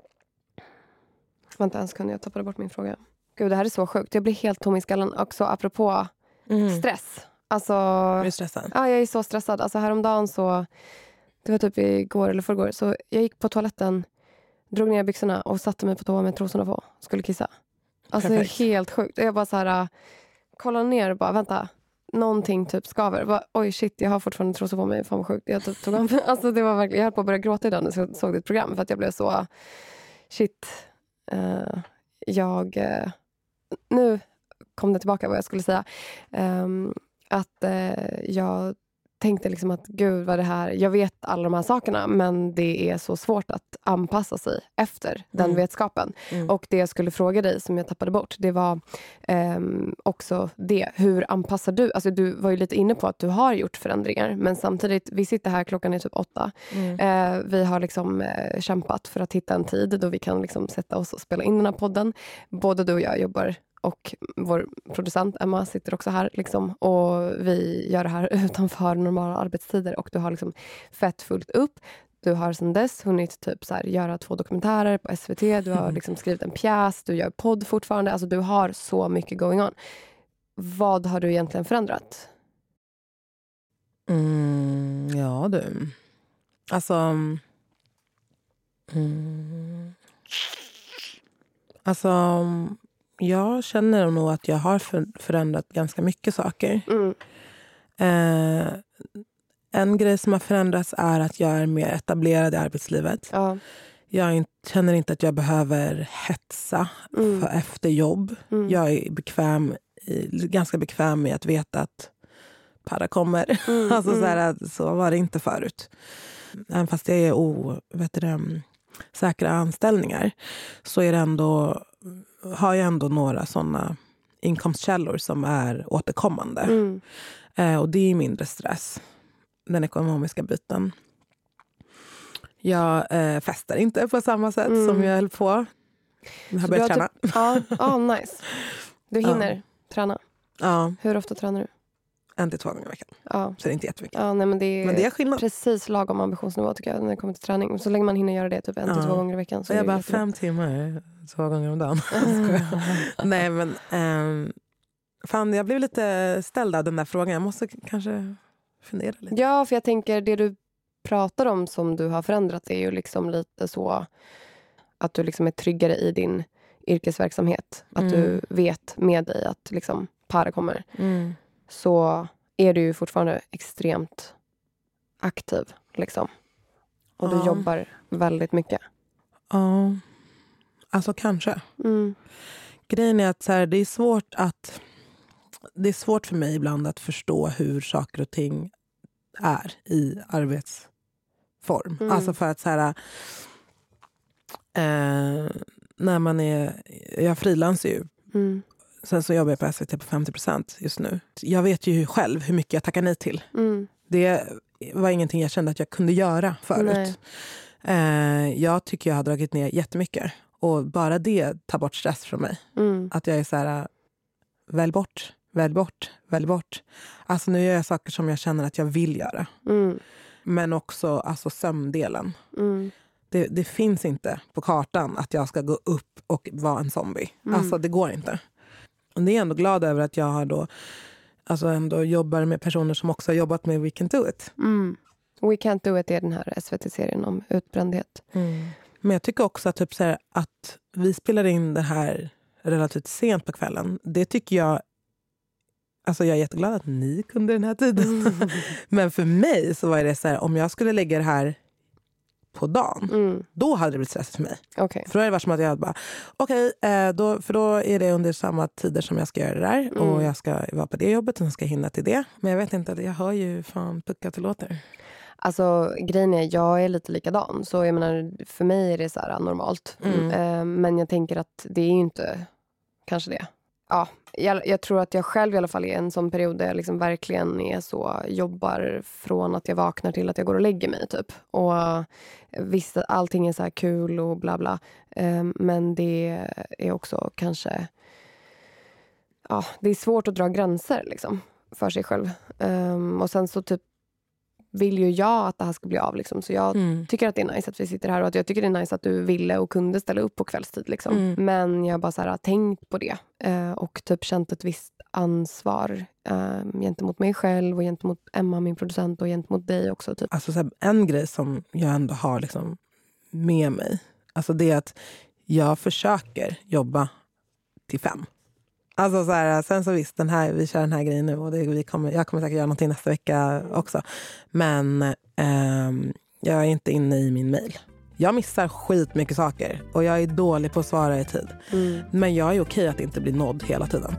Speaker 5: Vänta, ens kunde jag tappade bort min fråga. Gud, det här är så sjukt. Jag blir helt tom i skallen också apropå mm. stress. Alltså,
Speaker 6: är du stressad?
Speaker 5: Ja, jag är så stressad. Alltså häromdagen så... Det var typ igår eller förrgår. Så jag gick på toaletten, drog ner byxorna och satte mig på toa med trosorna på. Skulle kissa. Alltså Perfekt. Det är helt sjukt. Jag bara så här... Kolla ner och bara, vänta... Någonting typ skaver. Bara, oj shit, jag har fortfarande trosor på mig. Fan vad sjukt. Jag, tog an... alltså, det var verkligen, jag höll på att börja gråta idag när jag såg ditt program. För att jag blev så... Shit. Uh, jag... Uh, nu kom det tillbaka vad jag skulle säga. Um, att uh, jag tänkte liksom att gud vad det här... Jag vet alla de här sakerna. Men det är så svårt att anpassa sig efter mm. den vetskapen. Mm. Och det jag skulle fråga dig som jag tappade bort. Det var um, också det. Hur anpassar du? Alltså du var ju lite inne på att du har gjort förändringar. Men samtidigt, vi sitter här klockan är typ åtta. Mm. Uh, vi har liksom uh, kämpat för att hitta en tid. Då vi kan liksom sätta oss och spela in den här podden. Både du och jag jobbar... Och vår producent Emma sitter också här. Liksom, och vi gör det här utanför normala arbetstider. Och du har liksom fett fullt upp. Du har sedan dess hunnit typ så här, göra två dokumentärer på S V T. Du har liksom skrivit en pjäs. Du gör podd fortfarande. Alltså du har så mycket going on. Vad har du egentligen förändrat?
Speaker 6: Mm, ja du. Alltså... Mm, alltså... Jag känner nog att jag har förändrat ganska mycket saker. Mm. Eh, en grej som har förändrats är att jag är mer etablerad i arbetslivet. Ja. Jag in, känner inte att jag behöver hetsa mm. för efter jobb. Mm. Jag är bekväm, ganska bekväm med att veta att para kommer. Mm. alltså, så, här, så var det inte förut. Även fast jag är o, vet du det, säkra anställningar så är det ändå... har jag ändå några sådana inkomstkällor som är återkommande. Mm. Eh, och det är mindre stress. Den ekonomiska biten. Jag eh, festar inte på samma sätt mm. som jag höll på. Jag har börjat träna.
Speaker 5: Typ, ja, oh, nice. Du hinner ja. träna.
Speaker 6: Ja.
Speaker 5: Hur ofta tränar du?
Speaker 6: En till två gånger i veckan.
Speaker 5: Ja.
Speaker 6: Så det är inte jättemycket.
Speaker 5: Ja, nej, men det är,
Speaker 6: men det är skillnad.
Speaker 5: Precis lagom ambitionsnivå tycker jag när det kommer till träning. Så länge man hinner göra det typ en ja. till två gånger i veckan. Så
Speaker 6: jag
Speaker 5: är
Speaker 6: bara fem timmar två gånger om dagen. Nej men um, fan, jag blev lite ställd av den där frågan. Jag måste kanske fundera lite.
Speaker 5: Ja, för jag tänker det du pratar om som du har förändrat är ju liksom lite så att du liksom är tryggare i din yrkesverksamhet. Att mm. du vet med dig att liksom para kommer. Mm. Så är du ju fortfarande extremt aktiv liksom. Och ja. du jobbar väldigt mycket.
Speaker 6: Ja. Alltså kanske. Mm. Grejen är att så här, det är svårt att det är svårt för mig ibland att förstå hur saker och ting är i arbetsform. Mm. Alltså för att så här eh, när man är jag frilansar ju. Mm. Sen så jobbar jag på S V T på femtio procent just nu. Jag vet ju själv hur mycket jag tackar nej till. Mm. Det var ingenting jag kände att jag kunde göra förut. Eh, jag tycker jag har dragit ner jättemycket. Och bara det tar bort stress från mig. Mm. Att jag är så här, välj bort, välj bort, välj bort. Alltså nu gör jag saker som jag känner att jag vill göra. Mm. Men också alltså sömndelen. Mm. Det, det finns inte på kartan att jag ska gå upp och vara en zombie. Mm. Alltså det går inte. Och det är ändå glad över att jag har då alltså ändå jobbar med personer som också har jobbat med We Can't Do It.
Speaker 5: Mm. We Can't Do It är den här S V T-serien om utbrändhet.
Speaker 6: Mm. Men jag tycker också att, typ så här, att vi spelar in det här relativt sent på kvällen. Det tycker jag... Alltså jag är jätteglad att ni kunde den här tiden. Mm. Men för mig så var det så här, om jag skulle lägga det här på dagen.
Speaker 5: Mm.
Speaker 6: Då hade det blivit stressigt för mig.
Speaker 5: Okay.
Speaker 6: För då är det varit som att jag bara, okej, okay, då, för då är det under samma tider som jag ska göra det där. Mm. Och jag ska vara på det jobbet och sen ska jag hinna till det. Men jag vet inte, jag hör ju fan pucka till låter.
Speaker 5: Alltså grejen är, jag är lite likadan. Så jag menar, för mig är det så här normalt. Mm. Eh, men jag tänker att det är ju inte kanske det. Ja, jag, jag tror att jag själv i alla fall är en sån period där jag liksom verkligen är så, jobbar från att jag vaknar till att jag går och lägger mig typ. Och visst att allting är så här kul och bla bla. Eh, men det är också kanske, ja, det är svårt att dra gränser liksom för sig själv. Um, och sen så typ vill ju jag att det här ska bli av liksom. Så jag mm. tycker att det är nice att vi sitter här och att jag tycker det är nice att du ville och kunde ställa upp på kvällstid liksom. Mm. Men jag bara så här har tänkt på det uh, och typ känt ett visst ansvar uh, gentemot mig själv och gentemot Emma, min producent, och gentemot dig också typ.
Speaker 6: Alltså så här, en grej som jag ändå har liksom med mig, alltså det är att jag försöker jobba till fem. Alltså så här, sen så visst, den här, vi kör den här grejen nu och det, vi kommer, jag kommer säkert göra någonting nästa vecka också. Men eh, jag är inte inne i min mail. Jag missar skitmycket saker och jag är dålig på att svara i tid. Mm. Men jag är okej att inte bli nådd hela tiden.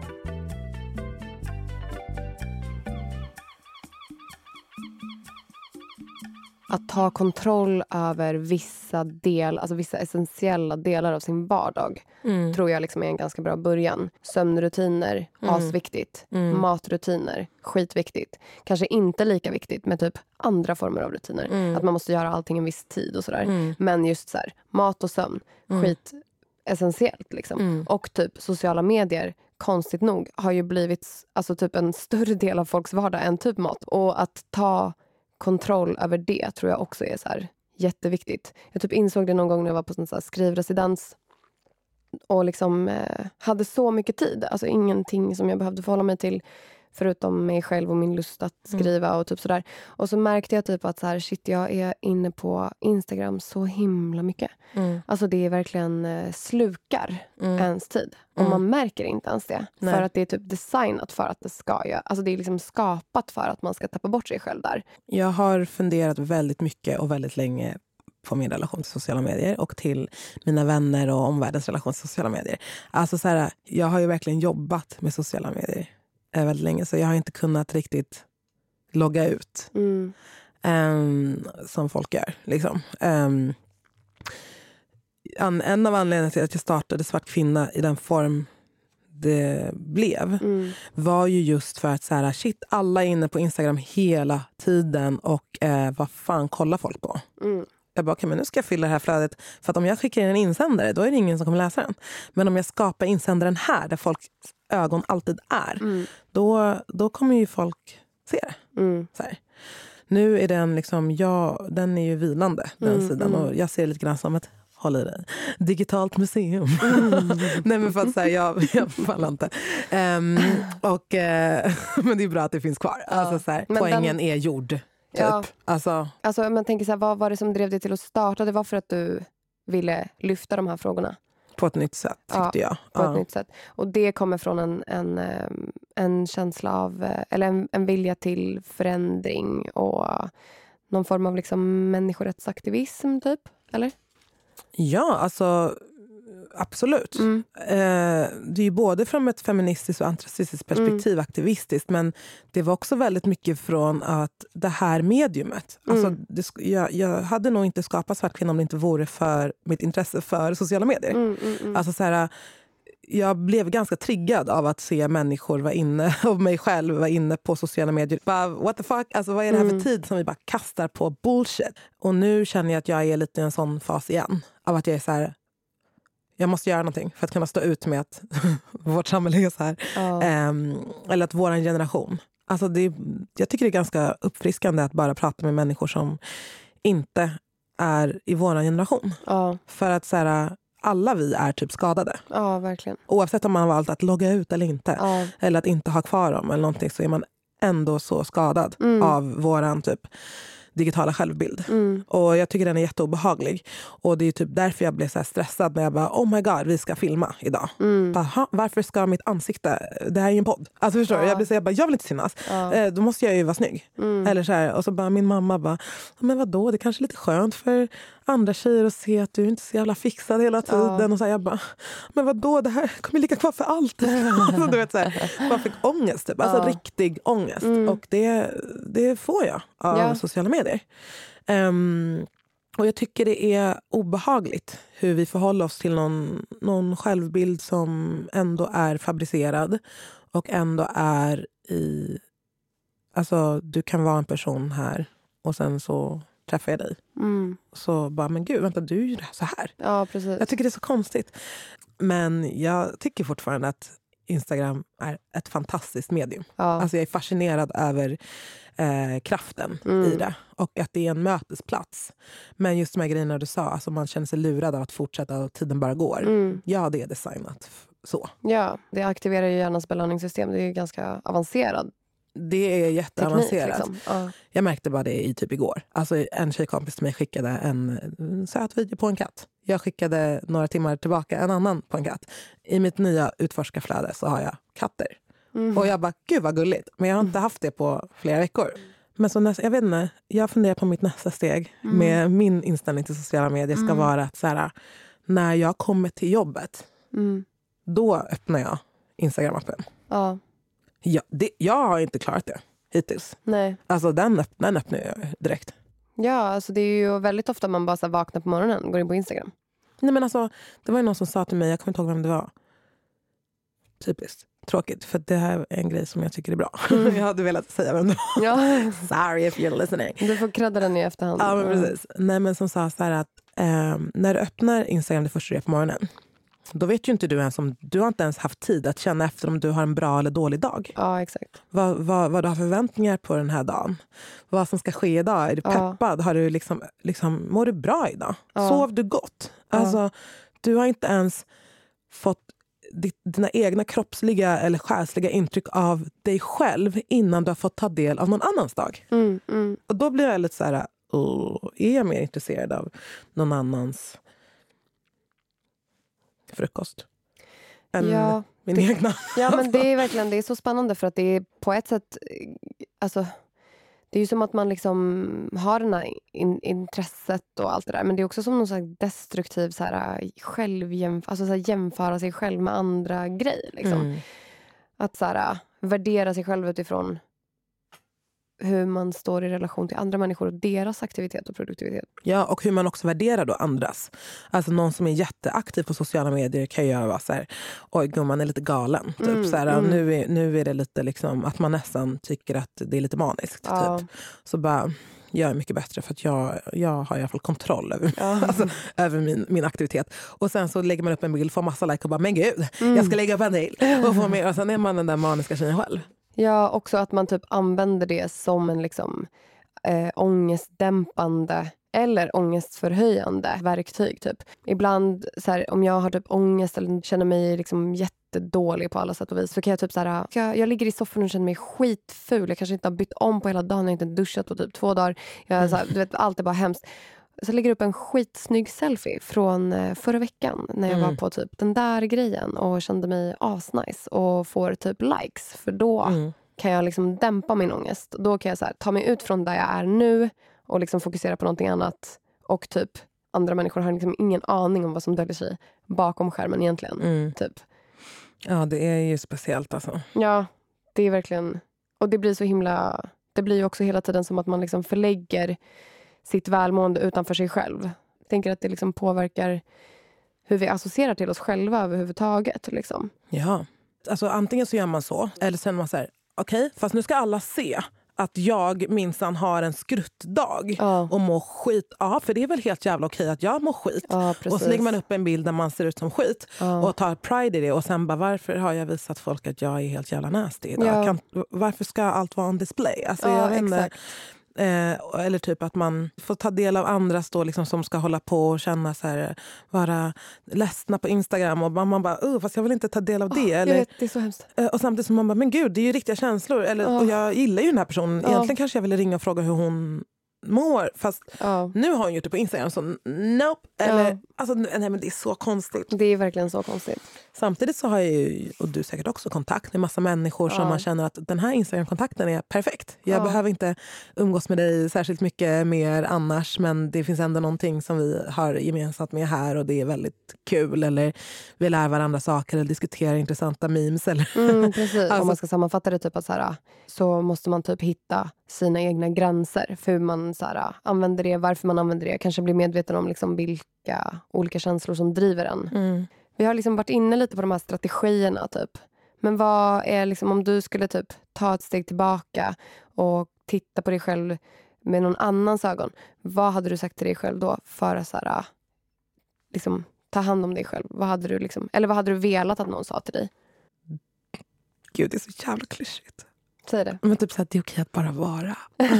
Speaker 5: Att ta kontroll över vissa del, alltså vissa essentiella delar av sin vardag mm. tror jag liksom är en ganska bra början. Sömnrutiner, mm. asviktigt. Mm. Matrutiner, skitviktigt. Kanske inte lika viktigt med typ andra former av rutiner. Mm. Att man måste göra allting en viss tid och sådär. Mm. Men just så här, mat och sömn, mm. skit essentiellt liksom. Mm. Och typ sociala medier, konstigt nog, har ju blivit alltså typ en större del av folks vardag än typ mat. Och att ta kontroll över det tror jag också är så här jätteviktigt. Jag typ insåg det någon gång när jag var på sån så här skrivresidens och liksom eh, hade så mycket tid. Alltså ingenting som jag behövde förhålla mig till förutom mig själv och min lust att skriva mm. och typ sådär. Och så märkte jag typ att så här, shit, jag är inne på Instagram så himla mycket. Mm. Alltså det är verkligen eh, slukar mm. ens tid. Och mm. man märker inte ens det. Nej. För att det är typ designat för att det ska göra. Alltså det är liksom skapat för att man ska tappa bort sig själv där.
Speaker 6: Jag har funderat väldigt mycket och väldigt länge på min relation till sociala medier och till mina vänner och omvärldens relation till sociala medier. Alltså så här, jag har ju verkligen jobbat med sociala medier väldigt länge, så jag har inte kunnat riktigt logga ut mm. um, som folk gör. Liksom. Um, en, en av anledningarna till att jag startade Svart kvinna i den form det blev mm. var ju just för att så här, shit, alla är inne på Instagram hela tiden och eh, vad fan kollar folk på? Mm. Jag bara, okay, men nu ska jag fylla det här flödet. För att om jag skickar in en insändare, då är det ingen som kommer läsa den. Men om jag skapar insändaren här, där folks ögon alltid är, mm. då, då kommer ju folk se det. Mm. Så här. Nu är den liksom, ja, den är ju vilande, den mm, sidan. Mm. Och jag ser det lite grann som ett, håll i dig, digitalt museum. Mm. Nej, men för att säga, jag, jag fallar inte. Um, och, uh, men det är bra att det finns kvar. Ja. Alltså, så här, poängen den... är gjord. Typ.
Speaker 5: Ja.
Speaker 6: Alltså,
Speaker 5: alltså man tänker så här, vad var det som drev dig till att starta? Det var för att du ville lyfta de här frågorna.
Speaker 6: På ett nytt sätt, tyckte
Speaker 5: ja,
Speaker 6: jag.
Speaker 5: På
Speaker 6: ja.
Speaker 5: ett nytt sätt. Och det kommer från en, en, en känsla av, eller en, en vilja till förändring och någon form av liksom människorättsaktivism typ, eller?
Speaker 6: Ja, alltså absolut. Mm. Eh, det är ju både från ett feministiskt och antirasistiskt perspektiv mm. aktivistiskt, men det var också väldigt mycket från att det här mediumet, mm. alltså det, jag, jag hade nog inte skapat Svart kvinna om det inte vore för mitt intresse för sociala medier. Mm, mm, mm. Alltså så här, jag blev ganska triggad av att se människor vara inne, och mig själv vara inne på sociala medier. Bara, what the fuck? Alltså vad är det här för mm. tid som vi bara kastar på bullshit? Och nu känner jag att jag är lite i en sån fas igen. Av att jag är så här, jag måste göra någonting för att kunna stå ut med att vårt samhälle är så här. Oh. Um, eller att våran generation. Alltså det, jag tycker det är ganska uppfriskande att bara prata med människor som inte är i våran generation. Oh. För att så här, alla vi är typ skadade.
Speaker 5: Ja, verkligen.
Speaker 6: Oavsett om man har valt att logga ut eller inte. Ja. Eller att inte ha kvar dem eller någonting, så är man ändå så skadad mm. av våran typ digitala självbild.
Speaker 5: Mm.
Speaker 6: Och jag tycker den är jätteobehaglig. Och det är typ därför jag blev så här stressad när jag bara, oh my god, vi ska filma idag.
Speaker 5: Mm.
Speaker 6: Bara, varför ska mitt ansikte, det här är ju en podd. Alltså förstår
Speaker 5: Ja.
Speaker 6: du? Jag blir så, jag bara, jag vill inte synas.
Speaker 5: Ja.
Speaker 6: Eh, då måste jag ju vara snygg.
Speaker 5: Mm.
Speaker 6: Eller så här, och så bara min mamma bara, men vadå, det är kanske är lite skönt för andra tjejer att se att du inte är så jävla fixad hela tiden.
Speaker 5: Ja.
Speaker 6: Och så här, jag bara, men vadå, det här kommer ligga kvar för allt. Alltså, du vet, så här, man fick ångest, typ. Alltså
Speaker 5: Ja.
Speaker 6: riktig ångest.
Speaker 5: Mm.
Speaker 6: Och det, det får jag av
Speaker 5: Ja.
Speaker 6: sociala medier. Um, och jag tycker det är obehagligt hur vi förhåller oss till någon, någon självbild som ändå är fabricerad och ändå är i... Alltså, du kan vara en person här och sen så träffar jag dig.
Speaker 5: Mm.
Speaker 6: Så bara, men gud, vänta, du är ju så här.
Speaker 5: Ja, precis.
Speaker 6: Jag tycker det är så konstigt. Men jag tycker fortfarande att Instagram är ett fantastiskt medium.
Speaker 5: Ja.
Speaker 6: Alltså jag är fascinerad över eh, kraften
Speaker 5: Mm.
Speaker 6: i det. Och att det är en mötesplats. Men just de här grejerna du sa, alltså man känner sig lurad av att fortsätta och tiden bara går.
Speaker 5: Mm.
Speaker 6: Ja, det är designat f- så.
Speaker 5: Ja, det aktiverar ju hjärnans belöningssystem. Det är ju ganska avancerad
Speaker 6: Det är
Speaker 5: teknik.
Speaker 6: jätteavancerat.
Speaker 5: Liksom. Ja.
Speaker 6: Jag märkte bara det i typ igår. Alltså en tjejkompis till mig skickade en söt video på en katt. Jag skickade några timmar tillbaka en annan på en katt. I mitt nya utforskarflöde så har jag katter.
Speaker 5: Mm.
Speaker 6: Och jag bara, gud vad gulligt. Men jag har inte haft det på flera veckor. Men så nästa, jag vet inte, jag funderar på mitt nästa steg.
Speaker 5: Mm.
Speaker 6: Med min inställning till sociala medier ska
Speaker 5: Mm.
Speaker 6: vara att så här, när jag kommer till jobbet,
Speaker 5: Mm.
Speaker 6: då öppnar jag Instagram-appen.
Speaker 5: Ja,
Speaker 6: Ja, det, jag har inte klarat det hittills.
Speaker 5: nej.
Speaker 6: Alltså den, öpp, den öppnar jag direkt.
Speaker 5: Ja, alltså det är ju väldigt ofta man bara så här vaknar på morgonen och går in på Instagram.
Speaker 6: Nej men alltså, det var ju någon som sa till mig, jag kommer inte ihåg vem det var. Typiskt. Tråkigt, för det här är en grej som jag tycker är bra.
Speaker 5: Mm.
Speaker 6: Jag hade velat säga vem det var.
Speaker 5: Ja,
Speaker 6: Sorry if you're listening.
Speaker 5: du får credda den i efterhand.
Speaker 6: Ja, men precis. Nej, men som sa så här att eh, när du öppnar Instagram det första du gör på morgonen, då vet ju inte du ens om, du har inte ens haft tid att känna efter om du har en bra eller dålig dag.
Speaker 5: Ja, exakt.
Speaker 6: Vad, vad, vad du har förväntningar på den här dagen. Vad som ska ske idag. Är du
Speaker 5: Ja.
Speaker 6: peppad? Har du liksom, liksom, mår du bra idag?
Speaker 5: Ja.
Speaker 6: Sov du gott?
Speaker 5: Ja.
Speaker 6: Alltså, du har inte ens fått ditt, dina egna kroppsliga eller själsliga intryck av dig själv innan du har fått ta del av någon annans dag.
Speaker 5: Mm, mm.
Speaker 6: Och då blir jag lite så här, oh, är jag mer intresserad av någon annans frukost än
Speaker 5: Ja,
Speaker 6: min
Speaker 5: det-
Speaker 6: egna?
Speaker 5: Ja, men det är verkligen, det är så spännande för att det är på ett sätt, eh, alltså det är ju som att man liksom har det här in, intresset och allt det där. Men det är också som någon slags destruktiv så här, självjämf- alltså så här, jämföra sig själv med andra grejer. Liksom.
Speaker 6: Mm.
Speaker 5: Att så här, värdera sig själv utifrån hur man står i relation till andra människor och deras aktivitet och produktivitet.
Speaker 6: Ja, och hur man också värderar då andras. Alltså någon som är jätteaktiv på sociala medier kan ju vara så här, oj gumman är lite galen. Typ.
Speaker 5: Mm,
Speaker 6: så här,
Speaker 5: mm.
Speaker 6: nu, är, nu är det lite liksom, att man nästan tycker att det är lite maniskt.
Speaker 5: Ja.
Speaker 6: Typ. Så bara, jag är mycket bättre för att jag, jag har i alla fall kontroll över,
Speaker 5: Ja.
Speaker 6: alltså, över min, min aktivitet. Och sen så lägger man upp en bild, får massa like och bara, men gud,
Speaker 5: Mm.
Speaker 6: jag ska lägga upp en till. Och, få med, och sen är man den där maniska tjejen själv.
Speaker 5: Ja, också att man typ använder det som en liksom, eh, ångestdämpande eller ångestförhöjande verktyg. Typ. Ibland så här, om jag har typ ångest eller känner mig liksom jättedålig på alla sätt och vis, så kan jag typ så här, jag, jag ligger i soffan och känner mig skitful. Jag kanske inte har bytt om på hela dagen, jag har inte duschat på typ två dagar. Jag, så här, du vet, allt är bara hemskt. Så jag lägger upp en skitsnygg selfie från eh, förra veckan när jag
Speaker 6: Mm.
Speaker 5: var på typ den där grejen och kände mig asnice och får typ likes. För då
Speaker 6: Mm.
Speaker 5: kan jag liksom dämpa min ångest. Då kan jag så här, ta mig ut från där jag är nu och liksom fokusera på någonting annat. Och typ andra människor har liksom ingen aning om vad som döljer sig bakom skärmen egentligen.
Speaker 6: Mm.
Speaker 5: Typ.
Speaker 6: Ja, det är ju speciellt alltså.
Speaker 5: Ja, det är verkligen... Och det blir så himla... Det blir ju också hela tiden som att man liksom förlägger sitt välmående utanför sig själv. Jag tänker att det liksom påverkar hur vi associerar till oss själva överhuvudtaget. Liksom.
Speaker 6: Ja, alltså antingen så gör man så, eller sen man säger, okej, fast nu ska alla se att jag minsann har en skruttdag
Speaker 5: Ja.
Speaker 6: och mår skit. Ja, för det är väl helt jävla okej att jag mår skit.
Speaker 5: Ja, precis.
Speaker 6: Och så lägger man upp en bild där man ser ut som skit
Speaker 5: Ja.
Speaker 6: och tar pride i det. Och sen bara, varför har jag visat folk att jag är helt jävla nasty idag?
Speaker 5: Ja.
Speaker 6: Kan, varför ska allt vara on display? Alltså,
Speaker 5: Ja,
Speaker 6: jag vet inte.
Speaker 5: exakt.
Speaker 6: Eh, eller typ att man får ta del av andras då, liksom, som ska hålla på och känna så här, vara ledsna på Instagram och man, man bara, oh, fast jag vill inte ta del av det.
Speaker 5: Oh,
Speaker 6: eller,
Speaker 5: jag vet, det är så hemskt.
Speaker 6: eh, och samtidigt som man bara, men gud, det är ju riktiga känslor. Eller,
Speaker 5: Ja.
Speaker 6: och jag gillar ju den här personen.
Speaker 5: Ja.
Speaker 6: Egentligen kanske jag ville ringa och fråga hur hon mår. Fast
Speaker 5: ja.
Speaker 6: nu har hon gjort det på Instagram. Så nope. Eller,
Speaker 5: ja.
Speaker 6: alltså, nej, men det är så konstigt.
Speaker 5: Det är verkligen så konstigt.
Speaker 6: Samtidigt så har jag ju, och du säkert också, kontakt med massa människor ja. som man känner att den här Instagram-kontakten är perfekt. Jag ja. behöver inte umgås med dig särskilt mycket mer annars, men det finns ändå någonting som vi har gemensamt med här och det är väldigt kul. Eller vi lär varandra saker eller diskuterar intressanta memes. Eller
Speaker 5: mm, precis.
Speaker 6: alltså,
Speaker 5: om man ska sammanfatta det typ att så, här, så måste man typ hitta sina egna gränser för hur man så här, använder det, varför man använder det. Kanske bli medveten om liksom vilka olika känslor som driver en.
Speaker 6: Mm.
Speaker 5: Vi har liksom varit inne lite på de här strategierna typ. Men vad är liksom, om du skulle typ ta ett steg tillbaka och titta på dig själv med någon annans ögon. Vad hade du sagt till dig själv då för att så här, liksom, ta hand om dig själv? Vad hade du liksom, eller vad hade du velat att någon sa till dig?
Speaker 6: Gud, det är så jävla klyschigt.
Speaker 5: Säg det.
Speaker 6: Men typ så att det är okej att bara vara.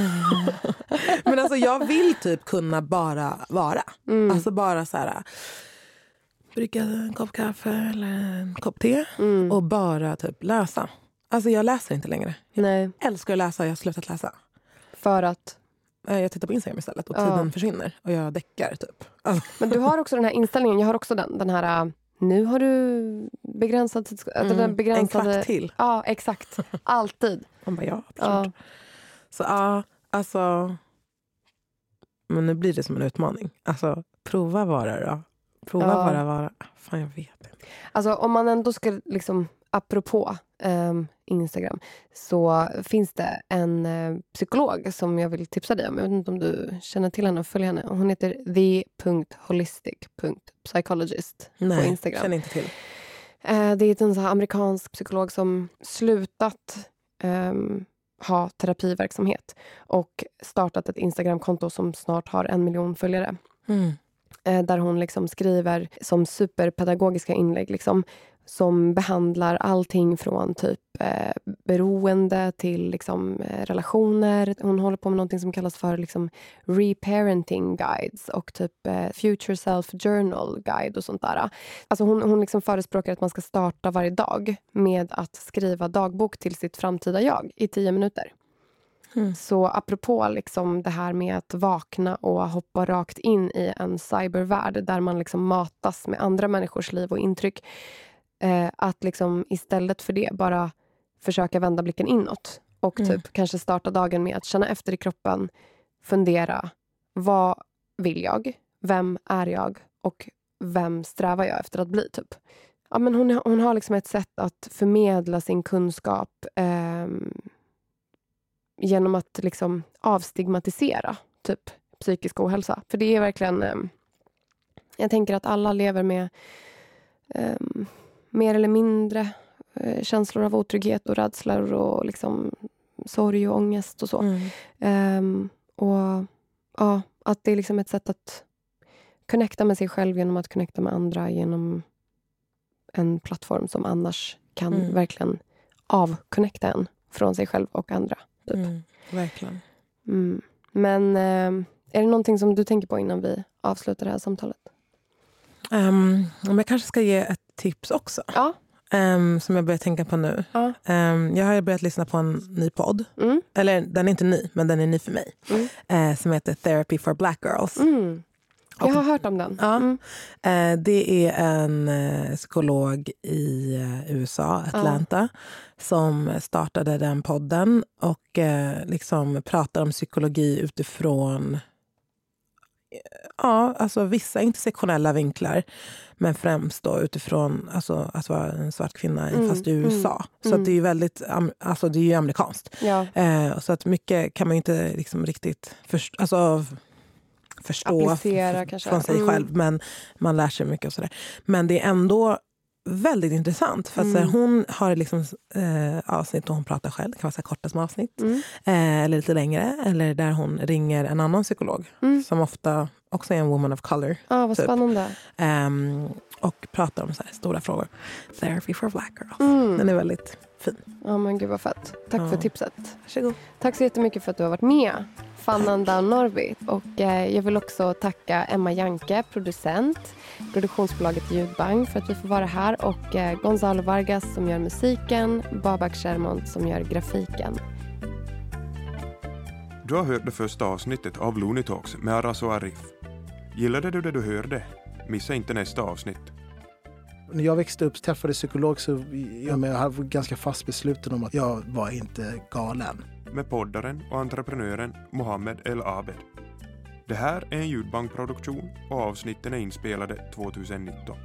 Speaker 6: Men alltså jag vill typ kunna bara vara. Mm. Alltså bara så här brygga en kopp kaffe eller en kopp te mm. och bara typ läsa. Alltså jag läser inte längre. Jag
Speaker 5: Nej.
Speaker 6: älskar att läsa, jag har slutat läsa.
Speaker 5: För att?
Speaker 6: Jag tittar på Instagram istället och tiden ja. försvinner och jag däckar typ. Alltså.
Speaker 5: Men du har också den här inställningen, jag har också den, den här nu har du begränsad tids...
Speaker 6: Mm.
Speaker 5: Den begränsade...
Speaker 6: En kvart till.
Speaker 5: Ja, exakt. Alltid.
Speaker 6: Man bara, ja, ja. Så ja, alltså... Men nu blir det som en utmaning. Alltså, prova vara då. Prova ja. bara vara. Fan, jag vet inte.
Speaker 5: Alltså, om man ändå ska liksom... Apropå um, Instagram så finns det en uh, psykolog som jag vill tipsa dig om. Jag vet inte om du känner till henne och följer henne. Hon heter the punkt holistic punkt psychologist på Instagram.
Speaker 6: Nej, känner inte till.
Speaker 5: Uh, det är en så här amerikansk psykolog som slutat um, ha terapiverksamhet och startat ett Instagram-konto som snart har en miljon följare.
Speaker 6: Mm.
Speaker 5: Uh, där hon liksom skriver som superpedagogiska inlägg liksom som behandlar allting från typ eh, beroende till liksom, eh, relationer. Hon håller på med någonting som kallas för liksom, reparenting guides och typ eh, future self journal guide och sånt där. Alltså hon, hon liksom förespråkar att man ska starta varje dag med att skriva dagbok till sitt framtida jag i tio minuter. Mm. Så apropå liksom det här med att vakna och hoppa rakt in i en cybervärld där man liksom matas med andra människors liv och intryck. Eh, att liksom istället för det bara försöka vända blicken inåt och typ mm. kanske starta dagen med att känna efter i kroppen, fundera, vad vill jag, vem är jag och vem strävar jag efter att bli typ. Ja, men hon, hon har liksom ett sätt att förmedla sin kunskap eh, genom att liksom avstigmatisera typ psykisk ohälsa. För det är verkligen eh, jag tänker att alla lever med eh, mer eller mindre eh, känslor av otrygghet och rädslor och liksom sorg och ångest och så. Mm. Um, och ja, att det är liksom ett sätt att connecta med sig själv genom att connecta med andra genom en plattform som annars kan mm. verkligen avconnecta en från sig själv och andra. Typ.
Speaker 6: Mm, verkligen.
Speaker 5: Mm. Men eh, är det någonting som du tänker på innan vi avslutar det här samtalet?
Speaker 6: Um, om jag kanske ska ge ett tips också.
Speaker 5: Ja.
Speaker 6: Um, som jag börjar tänka på nu.
Speaker 5: Ja.
Speaker 6: Um, jag har börjat lyssna på en ny podd. Mm. Eller den är inte ny, men den är ny för mig. Mm. Uh, som heter Therapy for Black Girls.
Speaker 5: Mm. Jag har och, hört om den.
Speaker 6: Ja, mm. uh, det är en uh, psykolog i uh, U S A, Atlanta. Ja. Som startade den podden. Och uh, liksom pratar om psykologi utifrån... Ja, alltså vissa intersektionella vinklar. Men främst då utifrån alltså, att vara en svart kvinna mm, fast i U S A. Mm, så att det är ju väldigt, alltså det är ju amerikanskt. Ja. Eh, så att mycket kan man ju inte liksom riktigt först, alltså, förstå f- från sig mm. själv. Men man lär sig mycket och sådär. Men det är ändå väldigt intressant. För att mm. så, hon har liksom eh, avsnitt och hon pratar själv. Det kan vara så här korta små avsnitt. Mm. Eh, eller lite längre. Eller där hon ringer en annan psykolog. Mm. Som ofta också är en woman of color.
Speaker 5: Ja, ah, vad typ. Spännande.
Speaker 6: Um, och pratar om så här stora frågor. Therapy for Black Girls. Mm. Den är väldigt fin.
Speaker 5: Ja, oh, men gud vad fett. Tack ja. för tipset.
Speaker 6: Varsågod.
Speaker 5: Tack så jättemycket för att du har varit med. Fannan Down Norby. Och eh, jag vill också tacka Emma Janke, producent. Produktionsbolaget Ljudbang för att vi får vara här. Och eh, Gonzalo Vargas som gör musiken. Babak Shermont som gör grafiken.
Speaker 7: Du har hört det första avsnittet av Looney Talks med Aras och Arif. Gillade du det du hörde? Missa inte nästa avsnitt.
Speaker 12: När jag växte upp och träffade psykolog så jag, men jag var ganska fast besluten om att jag var inte galen.
Speaker 7: Med poddaren och entreprenören Mohammed El Abed. Det här är en ljudbankproduktion och avsnitten är inspelade tjugonitton.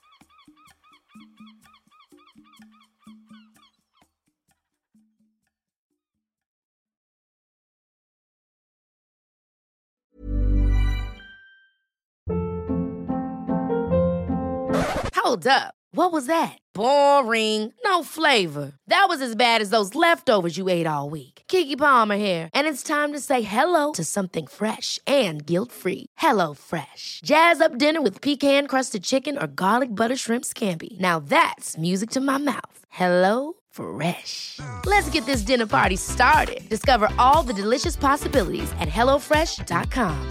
Speaker 10: Hold up. What was that? Boring. No flavor. That was as bad as those leftovers you ate all week. Keke Palmer here, and it's time to say hello to something fresh and guilt-free. Hello Fresh. Jazz up dinner with pecan-crusted chicken or garlic butter shrimp scampi. Now that's music to my mouth. Hello Fresh. Let's get this dinner party started. Discover all the delicious possibilities at hello fresh dot com.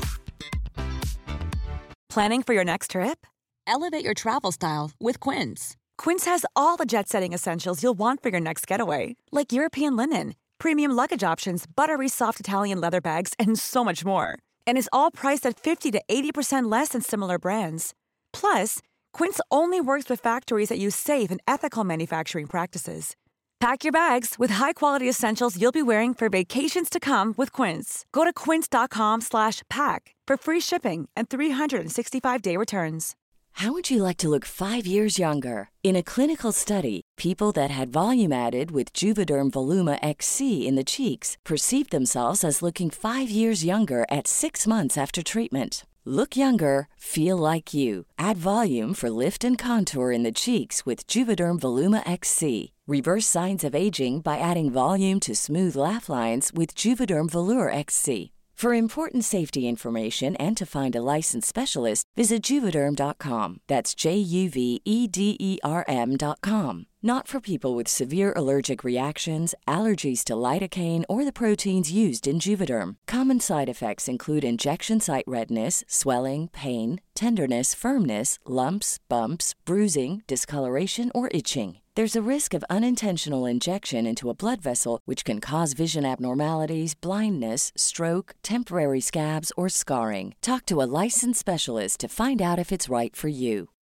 Speaker 1: Planning for your next trip?
Speaker 13: Elevate your travel style with Quince.
Speaker 1: Quince has all the jet-setting essentials you'll want for your next getaway, like European linen, premium luggage options, buttery soft Italian leather bags, and so much more. And is all priced at fifty to eighty percent less than similar brands. Plus, Quince only works with factories that use safe and ethical manufacturing practices. Pack your bags with high-quality essentials you'll be wearing for vacations to come with Quince. Go to quince.com slash pack for free shipping and three sixty-five day returns.
Speaker 13: How would you like to look five years younger? In a clinical study, people that had volume added with Juvederm Voluma X C in the cheeks perceived themselves as looking five years younger at six months after treatment. Look younger, feel like you. Add volume for lift and contour in the cheeks with Juvederm Voluma X C. Reverse signs of aging by adding volume to smooth laugh lines with Juvederm Volure X C. For important safety information and to find a licensed specialist, visit Juvederm dot com. That's J U V E D E R M dot com. Not for people with severe allergic reactions, allergies to lidocaine, or the proteins used in Juvederm. Common side effects include injection site redness, swelling, pain, tenderness, firmness, lumps, bumps, bruising, discoloration, or itching. There's a risk of unintentional injection into a blood vessel, which can cause vision abnormalities, blindness, stroke, temporary scabs, or scarring. Talk to a licensed specialist to find out if it's right for you.